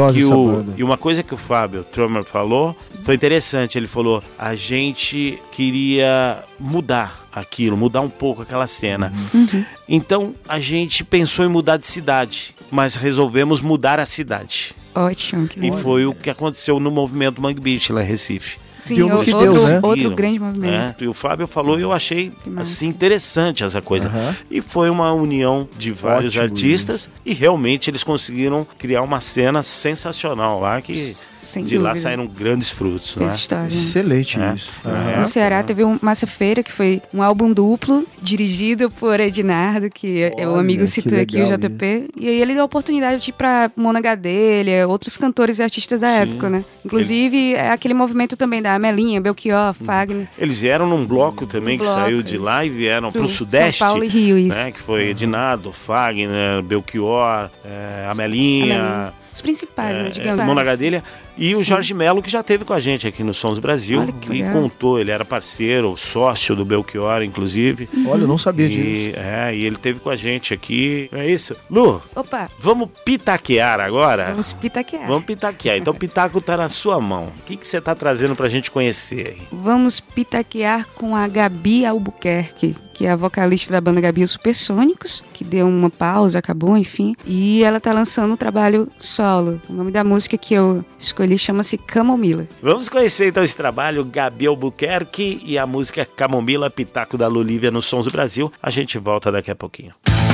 coisa que o Fábio Tromer falou foi interessante. Ele falou: a gente queria mudar aquilo, mudar um pouco aquela cena. Então a gente pensou em mudar de cidade, mas resolvemos mudar a cidade. Ótimo. E foi o que aconteceu no movimento Mangue Beach lá em Recife. Sim, outro grande movimento. E o Fábio falou e eu achei assim, interessante essa coisa. E foi uma união de vários artistas e realmente eles conseguiram criar uma cena sensacional lá que... Sem de dúvida. lá saíram grandes frutos. Fez né? história. Excelente isso. No Ceará teve um Massa Feira, que foi um álbum duplo, dirigido por Ednardo, que o amigo citou aqui, o JP. E aí ele deu a oportunidade de ir pra Mona Gadelha, outros cantores e artistas da época, né? Inclusive, aquele movimento também da Amelinha, Belchior, Fagner. Eles vieram num bloco também que saiu de lá e vieram pro Sudeste. São Paulo e Rio, isso. Né? Que foi Ednardo, Fagner, Belchior, Amelinha. Os principais, digamos. Mão na Gadelha. E o Jorge Melo, que já esteve com a gente aqui no Sons do Brasil. Olha que E legal. contou, ele era parceiro, sócio do Belchior, inclusive. Olha, eu não sabia disso. E ele esteve com a gente aqui. É isso. Lu, Opa, vamos pitaquear agora? vamos pitaquear. Vamos pitaquear. Então o pitaco tá na sua mão. O que você tá trazendo pra gente conhecer aí? Vamos pitaquear com a Gabi Albuquerque, que é a vocalista da banda Gabi e os Supersônicos, que deu uma pausa, acabou, enfim. E ela tá lançando um trabalho solo. O nome da música que eu escolhi chama-se Camomila. Vamos conhecer então esse trabalho, Gabi Albuquerque e a música Camomila, pitaco da Lulívia no Sons do Brasil. A gente volta daqui a pouquinho.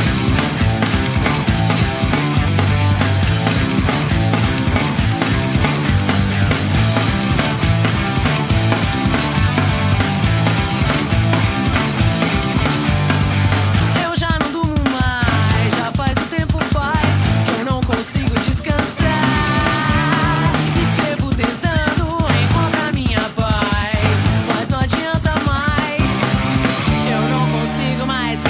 Eu já não durmo mais, já faz um tempo faz que eu não consigo descansar. Escrevo tentando encontrar minha paz, mas não adianta mais. Eu não consigo mais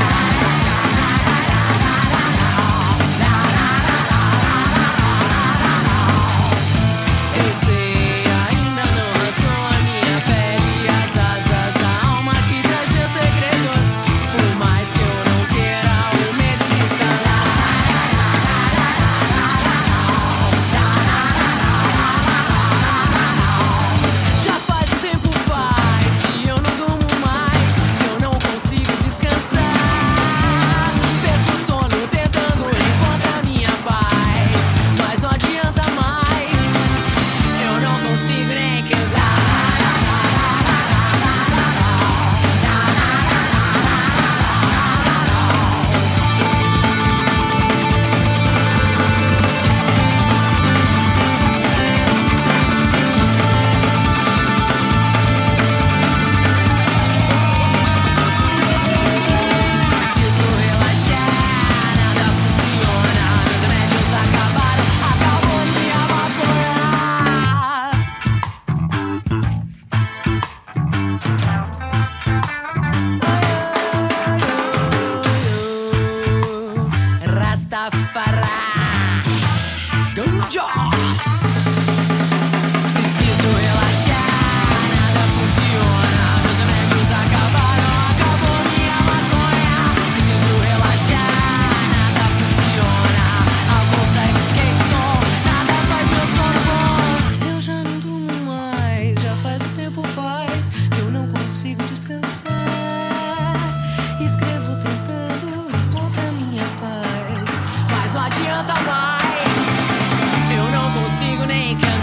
eu sei, ainda não rasgou a minha pele, as asas da alma que traz meus segredos. Por mais que eu não queira, o medo está lá. Já faz um tempo faz que eu não durmo mais, que eu não consigo descansar. Perco o sono tentando encontrar minha paz, mas não adianta mais. Eu não consigo nem quedar. Preciso relaxar, nada funciona. Meus remédios acabaram, acabou minha maconha. Rastafari, Ganja. Preciso relaxar, nada funciona. Meus remédios acabaram, acabou minha maconha. Preciso relaxar, nada funciona. Álcool, sexo, skate, som, nada faz meu sono bom. Eu já não durmo mais, já faz um tempo faz que eu não consigo descansar. Escrevo tentando encontrar minha paz, mas não adianta mais. Eu não consigo nem cantar.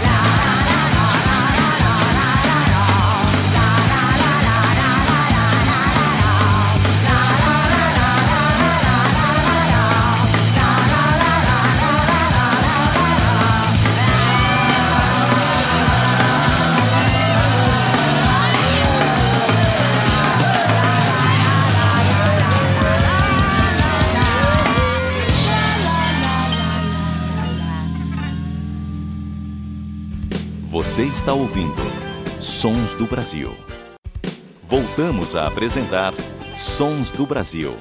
Você está ouvindo Sons do Brasil. Voltamos a apresentar Sons do Brasil.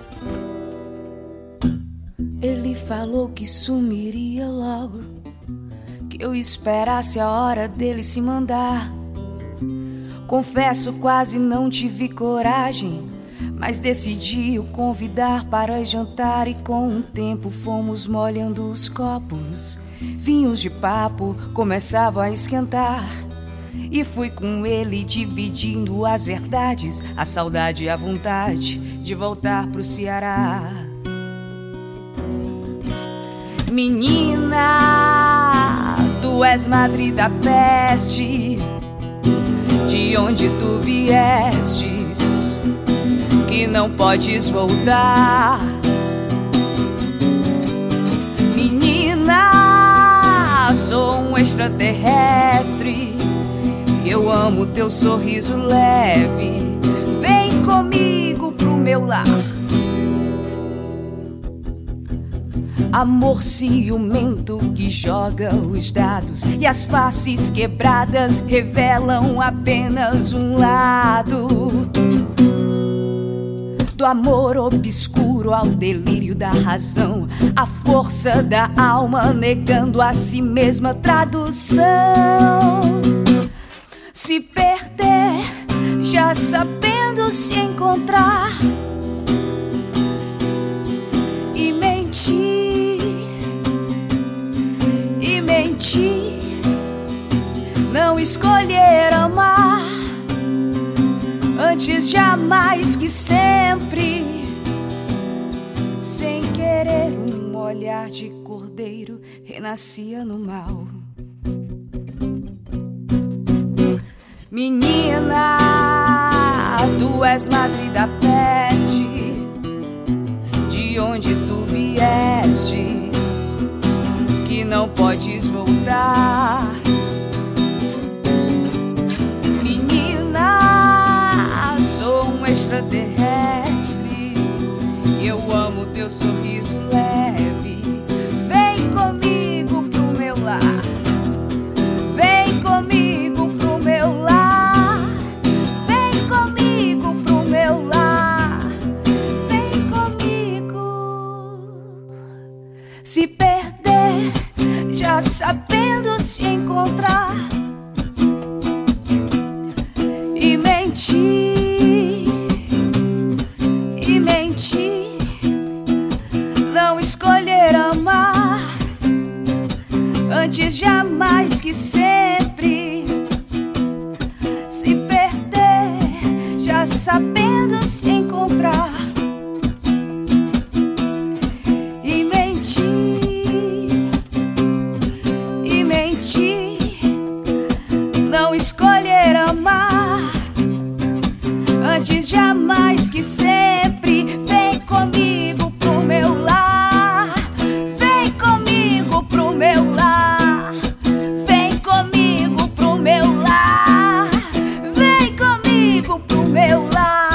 Ele falou que sumiria logo, que eu esperasse a hora dele se mandar. Confesso, quase não tive coragem, mas decidi o convidar para jantar. E com o tempo fomos molhando os copos, vinhos de papo começavam a esquentar. E fui com ele dividindo as verdades, a saudade e a vontade de voltar pro Ceará. Menina, tu és madre da peste, de onde tu viestes, que não podes voltar. Menina, sou um extraterrestre, eu amo teu sorriso leve. Vem comigo pro meu lar. Amor ciumento que joga os dados, e as faces quebradas revelam apenas um lado. do amor obscuro ao delírio da razão, a força da alma negando a si mesma tradução. Se perder, já sabendo se encontrar, e mentir, não escolher amar, antes jamais que sempre, sem querer, um olhar de cordeiro renascia no mal. Menina, tu és madre da peste, de onde tu viestes, que não podes voltar. Menina, sou um extraterrestre e eu amo teu sorriso leve. Vem comigo pro meu lar, vem comigo pro meu lar, vem comigo pro meu lar, vem comigo. Se perder, já sabendo se encontrar, e mentir, não escolher amar, antes jamais que sempre, se perder, já sabendo se encontrar, e mentir, não escolher amar, antes jamais que sempre. Vem comigo pro meu lar, vem comigo pro meu lar, vem comigo pro meu lar, vem comigo pro meu lar.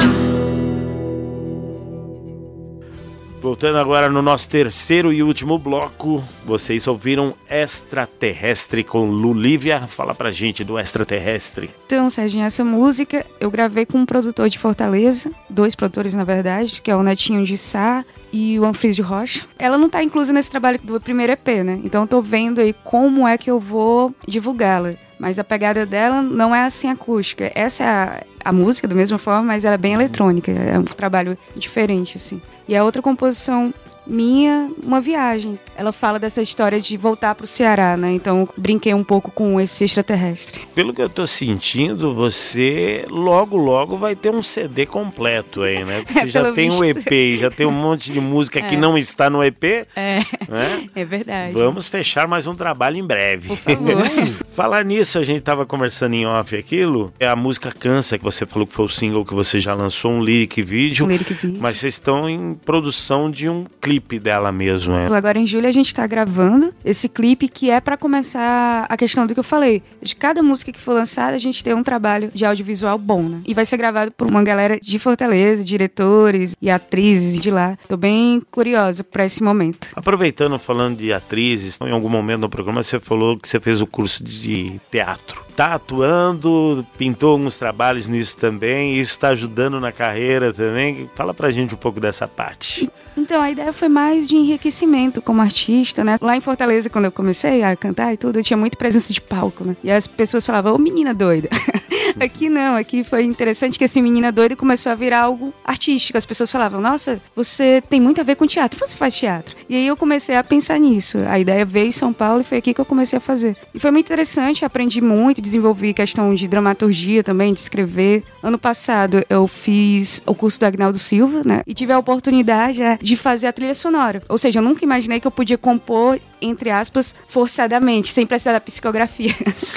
Voltando agora no nosso terceiro e último bloco, vocês ouviram Extraterrestre com Lulívia. Fala pra gente do Extraterrestre. Então, Serginho, essa música eu gravei com um produtor de Fortaleza, 2 produtores na verdade, que é o Netinho de Sá e o Anfris de Rocha. Ela não tá inclusa nesse trabalho do primeiro EP, né? Então eu tô vendo aí como é que eu vou divulgá-la. Mas a pegada dela não é assim acústica. Essa é a música da mesma forma, mas ela é bem eletrônica. É um trabalho diferente, assim. E a outra composição minha, uma viagem. Ela fala dessa história de voltar pro Ceará, né? Então brinquei um pouco com esse extraterrestre. Pelo que eu tô sentindo, você logo vai ter um CD completo aí, né? Porque você já tem um EP e já tem um monte de música que não está no EP. Né? É verdade. Vamos fechar mais um trabalho em breve. Por favor. Falar nisso, a gente tava conversando em off aquilo. É a música Cansa, que você falou que foi o single que você já lançou, um lyric vídeo. Mas vocês estão em produção de um clipe dela mesmo, né? Agora em julho a gente tá gravando esse clipe que é pra começar a questão do que eu falei. De cada música que for lançada, a gente tem um trabalho de audiovisual bom, né? E vai ser gravado por uma galera de Fortaleza, diretores e atrizes de lá. Tô bem curiosa pra esse momento. Aproveitando, falando de atrizes, em algum momento no programa você falou que você fez o curso de teatro. Tá atuando, pintou alguns trabalhos nisso também, isso tá ajudando na carreira também. Fala pra gente um pouco dessa parte. Então, a ideia foi mais de enriquecimento como artista, né? Lá em Fortaleza, quando eu comecei a cantar e tudo, eu tinha muita presença de palco, né? E as pessoas falavam, ô menina doida. Aqui não, aqui foi interessante que esse menina doida começou a virar algo artístico. As pessoas falavam, nossa, você tem muito a ver com teatro, você faz teatro. E aí eu comecei a pensar nisso. A ideia veio em São Paulo e foi aqui que eu comecei a fazer. E foi muito interessante, aprendi muito, desenvolvi questão de dramaturgia também, de escrever. Ano passado eu fiz o curso do Agnaldo Silva, né? E tive a oportunidade de fazer a trilha sonora. Ou seja, eu nunca imaginei que eu podia compor, entre aspas, forçadamente, sem precisar da psicografia.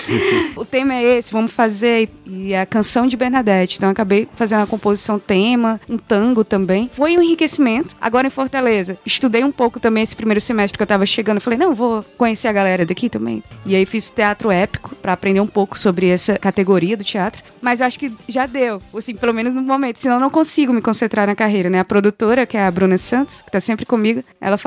O tema é esse, vamos fazer, e a canção de Bernadette. Então eu acabei fazendo uma composição tema, um tango também. Foi um enriquecimento. Agora em Fortaleza, estudei um pouco também esse primeiro semestre que eu tava chegando. Falei, não, vou conhecer a galera daqui também. E aí fiz teatro épico pra aprender um pouco sobre essa categoria do teatro. Mas acho que já deu, assim, pelo menos no momento. Senão eu não consigo me concentrar na carreira, né? A produtora, que é a Bruna Santos, que tá sempre comigo, ela falou,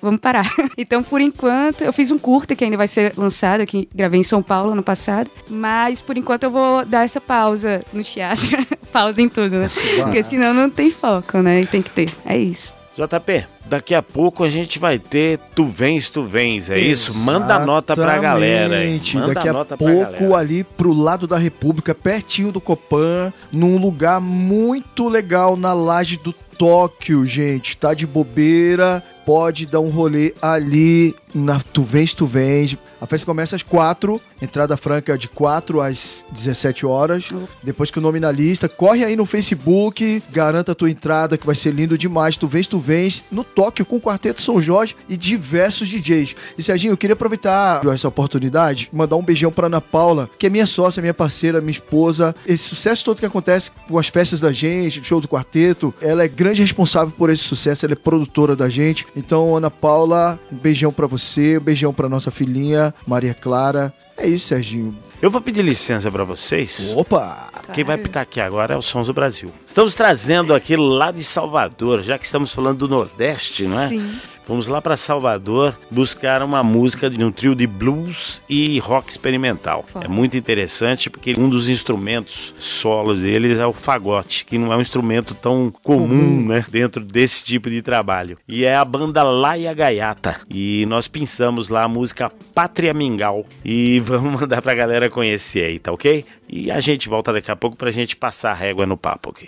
vamos parar. Então, por enquanto, eu fiz um curta que ainda vai ser lançado, que gravei em São Paulo ano passado, mas por enquanto eu vou dar essa pausa no teatro. Pausa em tudo, né? Porque senão não tem foco, né? E tem que ter. É isso. JP, daqui a pouco a gente vai ter Tu Vens, é isso? Manda a nota pra galera. Hein? Manda daqui a a nota pra pouco galera. ali pro lado da República, pertinho do Copan, num lugar muito legal na Laje do Tóquio, gente. Tá de bobeira, pode dar um rolê ali na Tu Vens. A festa começa às 4, entrada franca de 4 às 17 horas. Depois que o nome na lista, corre aí no Facebook, garanta a tua entrada que vai ser lindo demais. Tu Vens, no Tóquio com o Quarteto São Jorge e diversos DJs. E Serginho, eu queria aproveitar essa oportunidade, mandar um beijão pra Ana Paula, que é minha sócia, minha parceira, minha esposa. Esse sucesso todo que acontece com as festas da gente, o show do quarteto, ela é grande responsável por esse sucesso, ela é produtora da gente. Então, Ana Paula, um beijão pra você, um beijão pra nossa filhinha, Maria Clara. É isso, Serginho. Eu vou pedir licença pra vocês. Opa! Quem vai pitar aqui agora é o Sons do Brasil. Estamos trazendo aqui lá de Salvador, já que estamos falando do Nordeste, não é? Sim. Fomos lá para Salvador buscar uma música de um trio de blues e rock experimental. É muito interessante porque um dos instrumentos solos deles é o fagote, que não é um instrumento tão comum, né, dentro desse tipo de trabalho. E é a banda Laia Gaiata. E nós pensamos lá a música Pátria Mingau. E vamos mandar pra galera conhecer aí, tá ok? E a gente volta daqui a pouco pra gente passar a régua no papo aqui.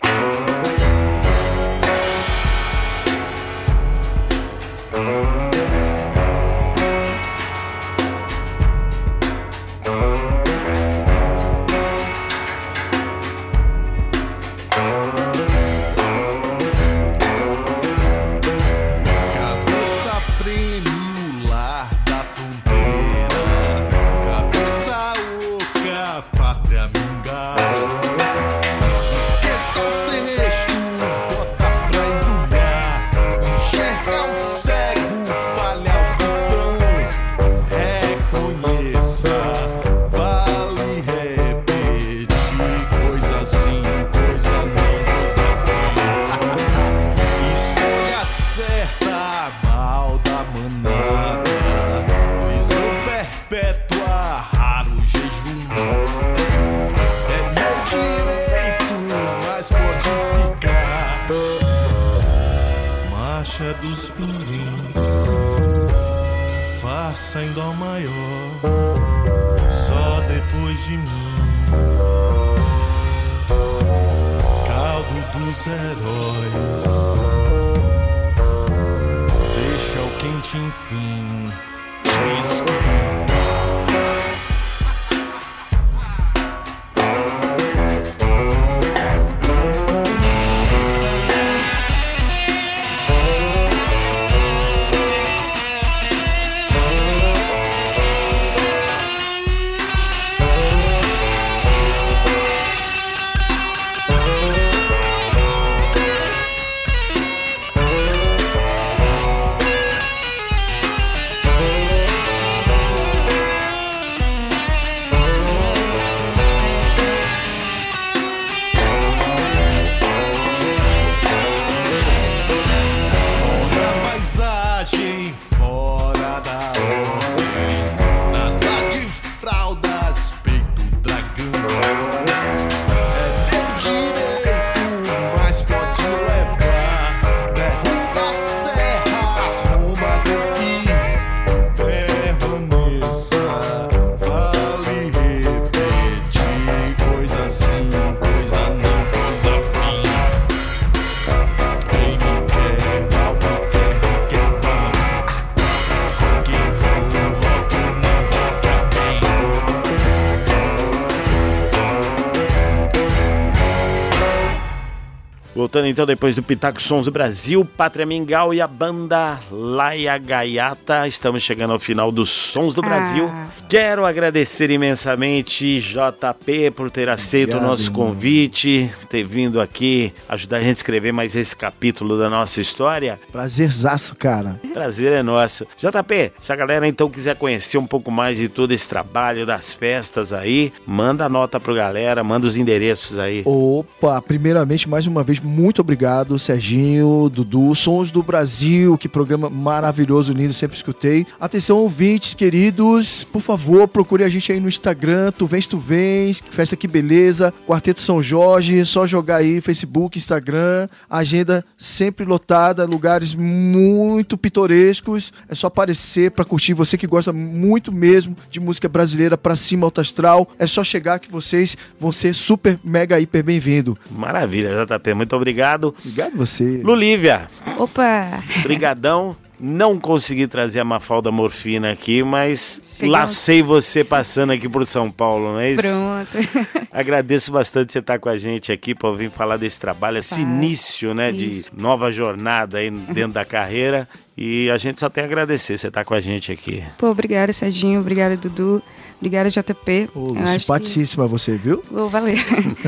Dos pinguins, faça em dó maior, só depois de mim. Caldo dos heróis, deixa o quente enfim te esquentar. Voltando então depois do Pitaco Sons do Brasil, Pátria Mingau e a banda Laia Gaiata. Estamos chegando ao final dos Sons do Brasil. Quero agradecer imensamente JP por ter aceito o nosso convite, ter vindo aqui ajudar a gente a escrever mais esse capítulo da nossa história. Prazerzaço, cara. Prazer é nosso. JP, se a galera então quiser conhecer um pouco mais de todo esse trabalho, das festas aí, manda a nota pro galera, manda os endereços aí. Opa, primeiramente, mais uma vez, muito obrigado, Serginho, Dudu, Sons do Brasil, que programa maravilhoso, lindo, sempre escutei. Atenção, ouvintes queridos, por favor, procure a gente aí no Instagram, Tu Vens, Festa Que Beleza, Quarteto São Jorge, só jogar aí, Facebook, Instagram, agenda sempre lotada, lugares muito pitorescos, é só aparecer pra curtir, você que gosta muito mesmo de música brasileira pra cima, alto astral, é só chegar que vocês vão ser super, mega, hiper bem-vindo. Maravilha, JP, muito obrigado. Obrigado você. Lulívia, Opa! brigadão. Não consegui trazer a Mafalda Morfina aqui, mas Chegamos. lacei você passando aqui por São Paulo, não é isso? Pronto. Agradeço bastante você estar com a gente aqui para vir falar desse trabalho, esse início, né, de nova jornada aí dentro da carreira. E a gente só tem a agradecer você estar com a gente aqui. Pô, obrigada, Serginho. Obrigada, Dudu. Obrigada, JP. Ô, Eu acho simpaticíssima você, viu? Vou valer.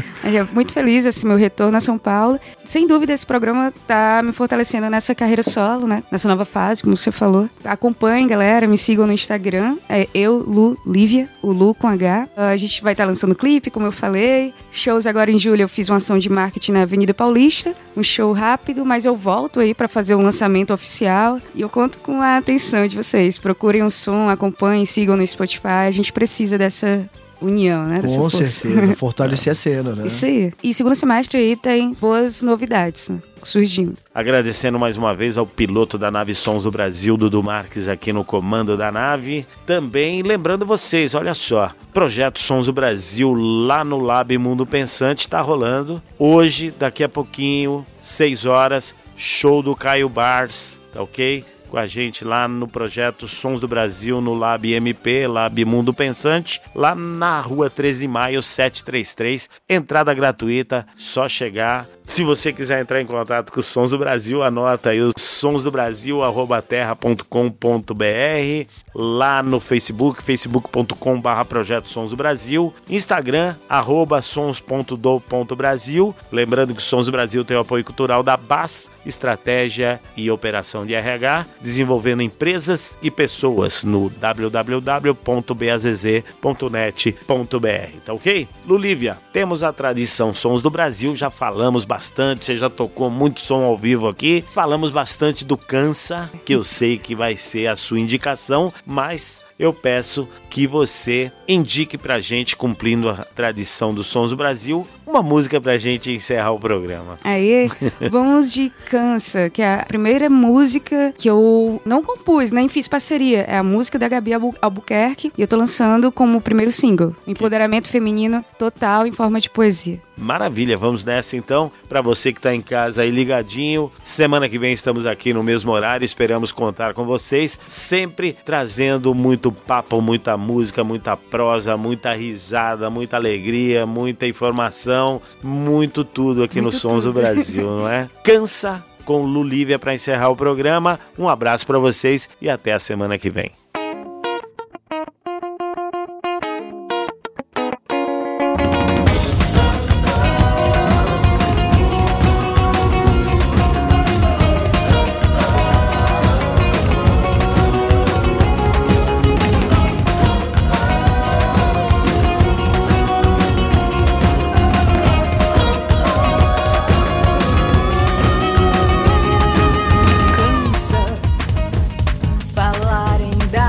Muito feliz esse meu retorno a São Paulo. Sem dúvida, esse programa tá me fortalecendo nessa carreira solo, né? Nessa nova fase, como você falou. Acompanhem, galera. Me sigam no Instagram. É Lulívia, o Lu com H. A gente vai estar lançando clipe, como eu falei. Shows agora em julho. Eu fiz uma ação de marketing na Avenida Paulista. Um show rápido, mas eu volto aí para fazer um lançamento oficial. E eu conto com a atenção de vocês. Procurem um som, acompanhem, sigam no Spotify. A gente precisa dessa união, né? Dessa Com força. certeza, fortalecer a cena, né? Isso aí. E segundo semestre aí tem boas novidades, né, surgindo. Agradecendo mais uma vez ao piloto da nave Sons do Brasil, Dudu Marques, aqui no comando da nave. Também lembrando vocês, olha só, Projeto Sons do Brasil lá no Lab Mundo Pensante está rolando. Hoje, daqui a pouquinho, 6 horas, show do Caio Bars, tá ok? Com a gente lá no Projeto Sons do Brasil, no Lab MP, Lab Mundo Pensante, lá na rua 13 de maio, 733, entrada gratuita, só chegar. Se você quiser entrar em contato com os Sons do Brasil, anota aí os sonsdobrasil@terra.com.br, lá no Facebook, facebook.com/Projeto Sons do Brasil, Instagram, @sons.do.brasil. Lembrando que o Sons do Brasil tem o apoio cultural da BAS, Estratégia e Operação de RH, desenvolvendo empresas e pessoas no www.bazz.net.br, tá ok? Lulívia, temos a tradição Sons do Brasil, já falamos bastante, você já tocou muito som ao vivo aqui, falamos bastante do Cansa, que eu sei que vai ser a sua indicação, mas eu peço que você indique pra gente, cumprindo a tradição dos Sons do Brasil, uma música pra gente encerrar o programa. Aí, vamos de Cansa, que é a primeira música que eu não compus, nem fiz parceria. É a música da Gabi Albuquerque e eu tô lançando como primeiro single. Empoderamento feminino total em forma de poesia. Maravilha, vamos nessa então. Pra você que tá em casa aí ligadinho, semana que vem estamos aqui no mesmo horário, esperamos contar com vocês, sempre trazendo muito papo, muita música, muita prosa, muita risada, muita alegria, muita informação, muito tudo aqui no Sons do Brasil, não é? Cansa com Lulívia para encerrar o programa. Um abraço para vocês e até a semana que vem. Falarem da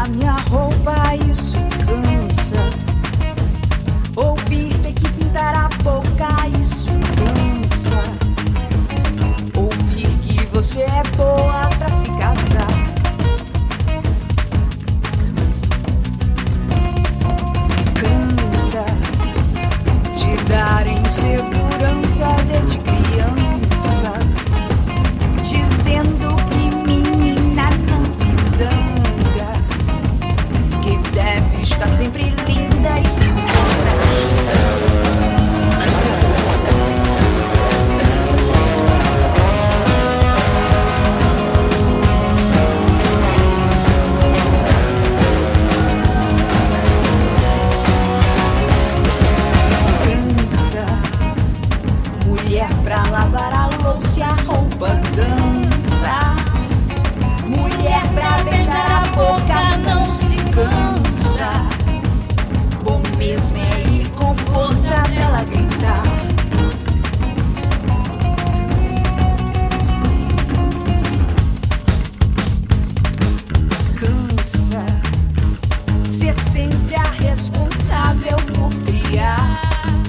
responsável por criar.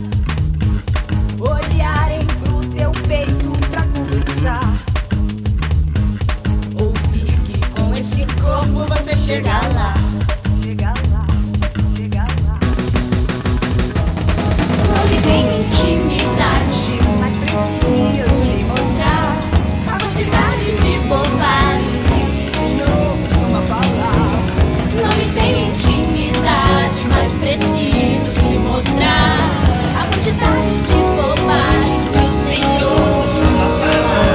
Olharem pro teu peito pra conversar. Ouvir que com esse corpo você chega lá. Não me tem intimidade, mas preciso lhe mostrar a quantidade de bobagem que o Senhor costuma falar. Não me tem intimidade, mas preciso lhe mostrar a quantidade de bobagem que o Senhor costuma falar.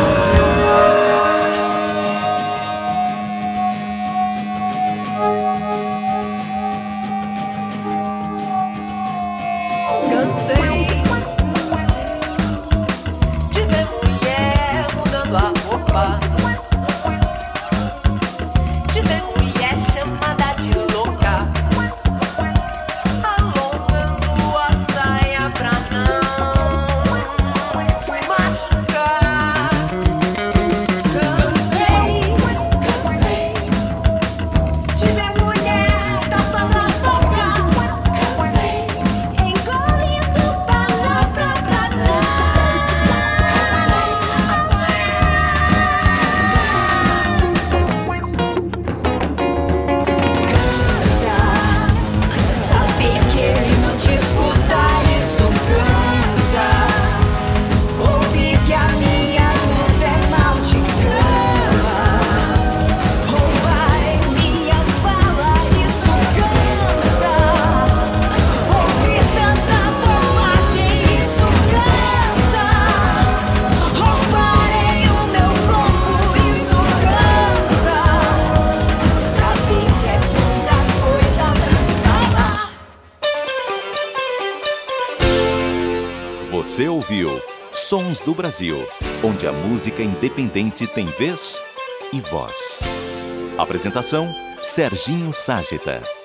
Cansei de ver mulher mudando a roupa, de ver mulher chamada de louca, alongando a saia pra não se machucar. Cansei de ver mulher tapando a boca. Cansei, engolindo palavra pra não. Cansa saber que ele não te escuta, isso cansa. Ouvir que a minha luta é mal de cama. Roubar minha fala, isso cansa. Ouvir tanta bobagem, isso cansa. Roubarem o meu corpo, isso cansa. Saber que é muita coisa pra se falar. Você ouviu Sons do Brasil, onde a música independente tem vez e voz. Apresentação: Serginho Ságita.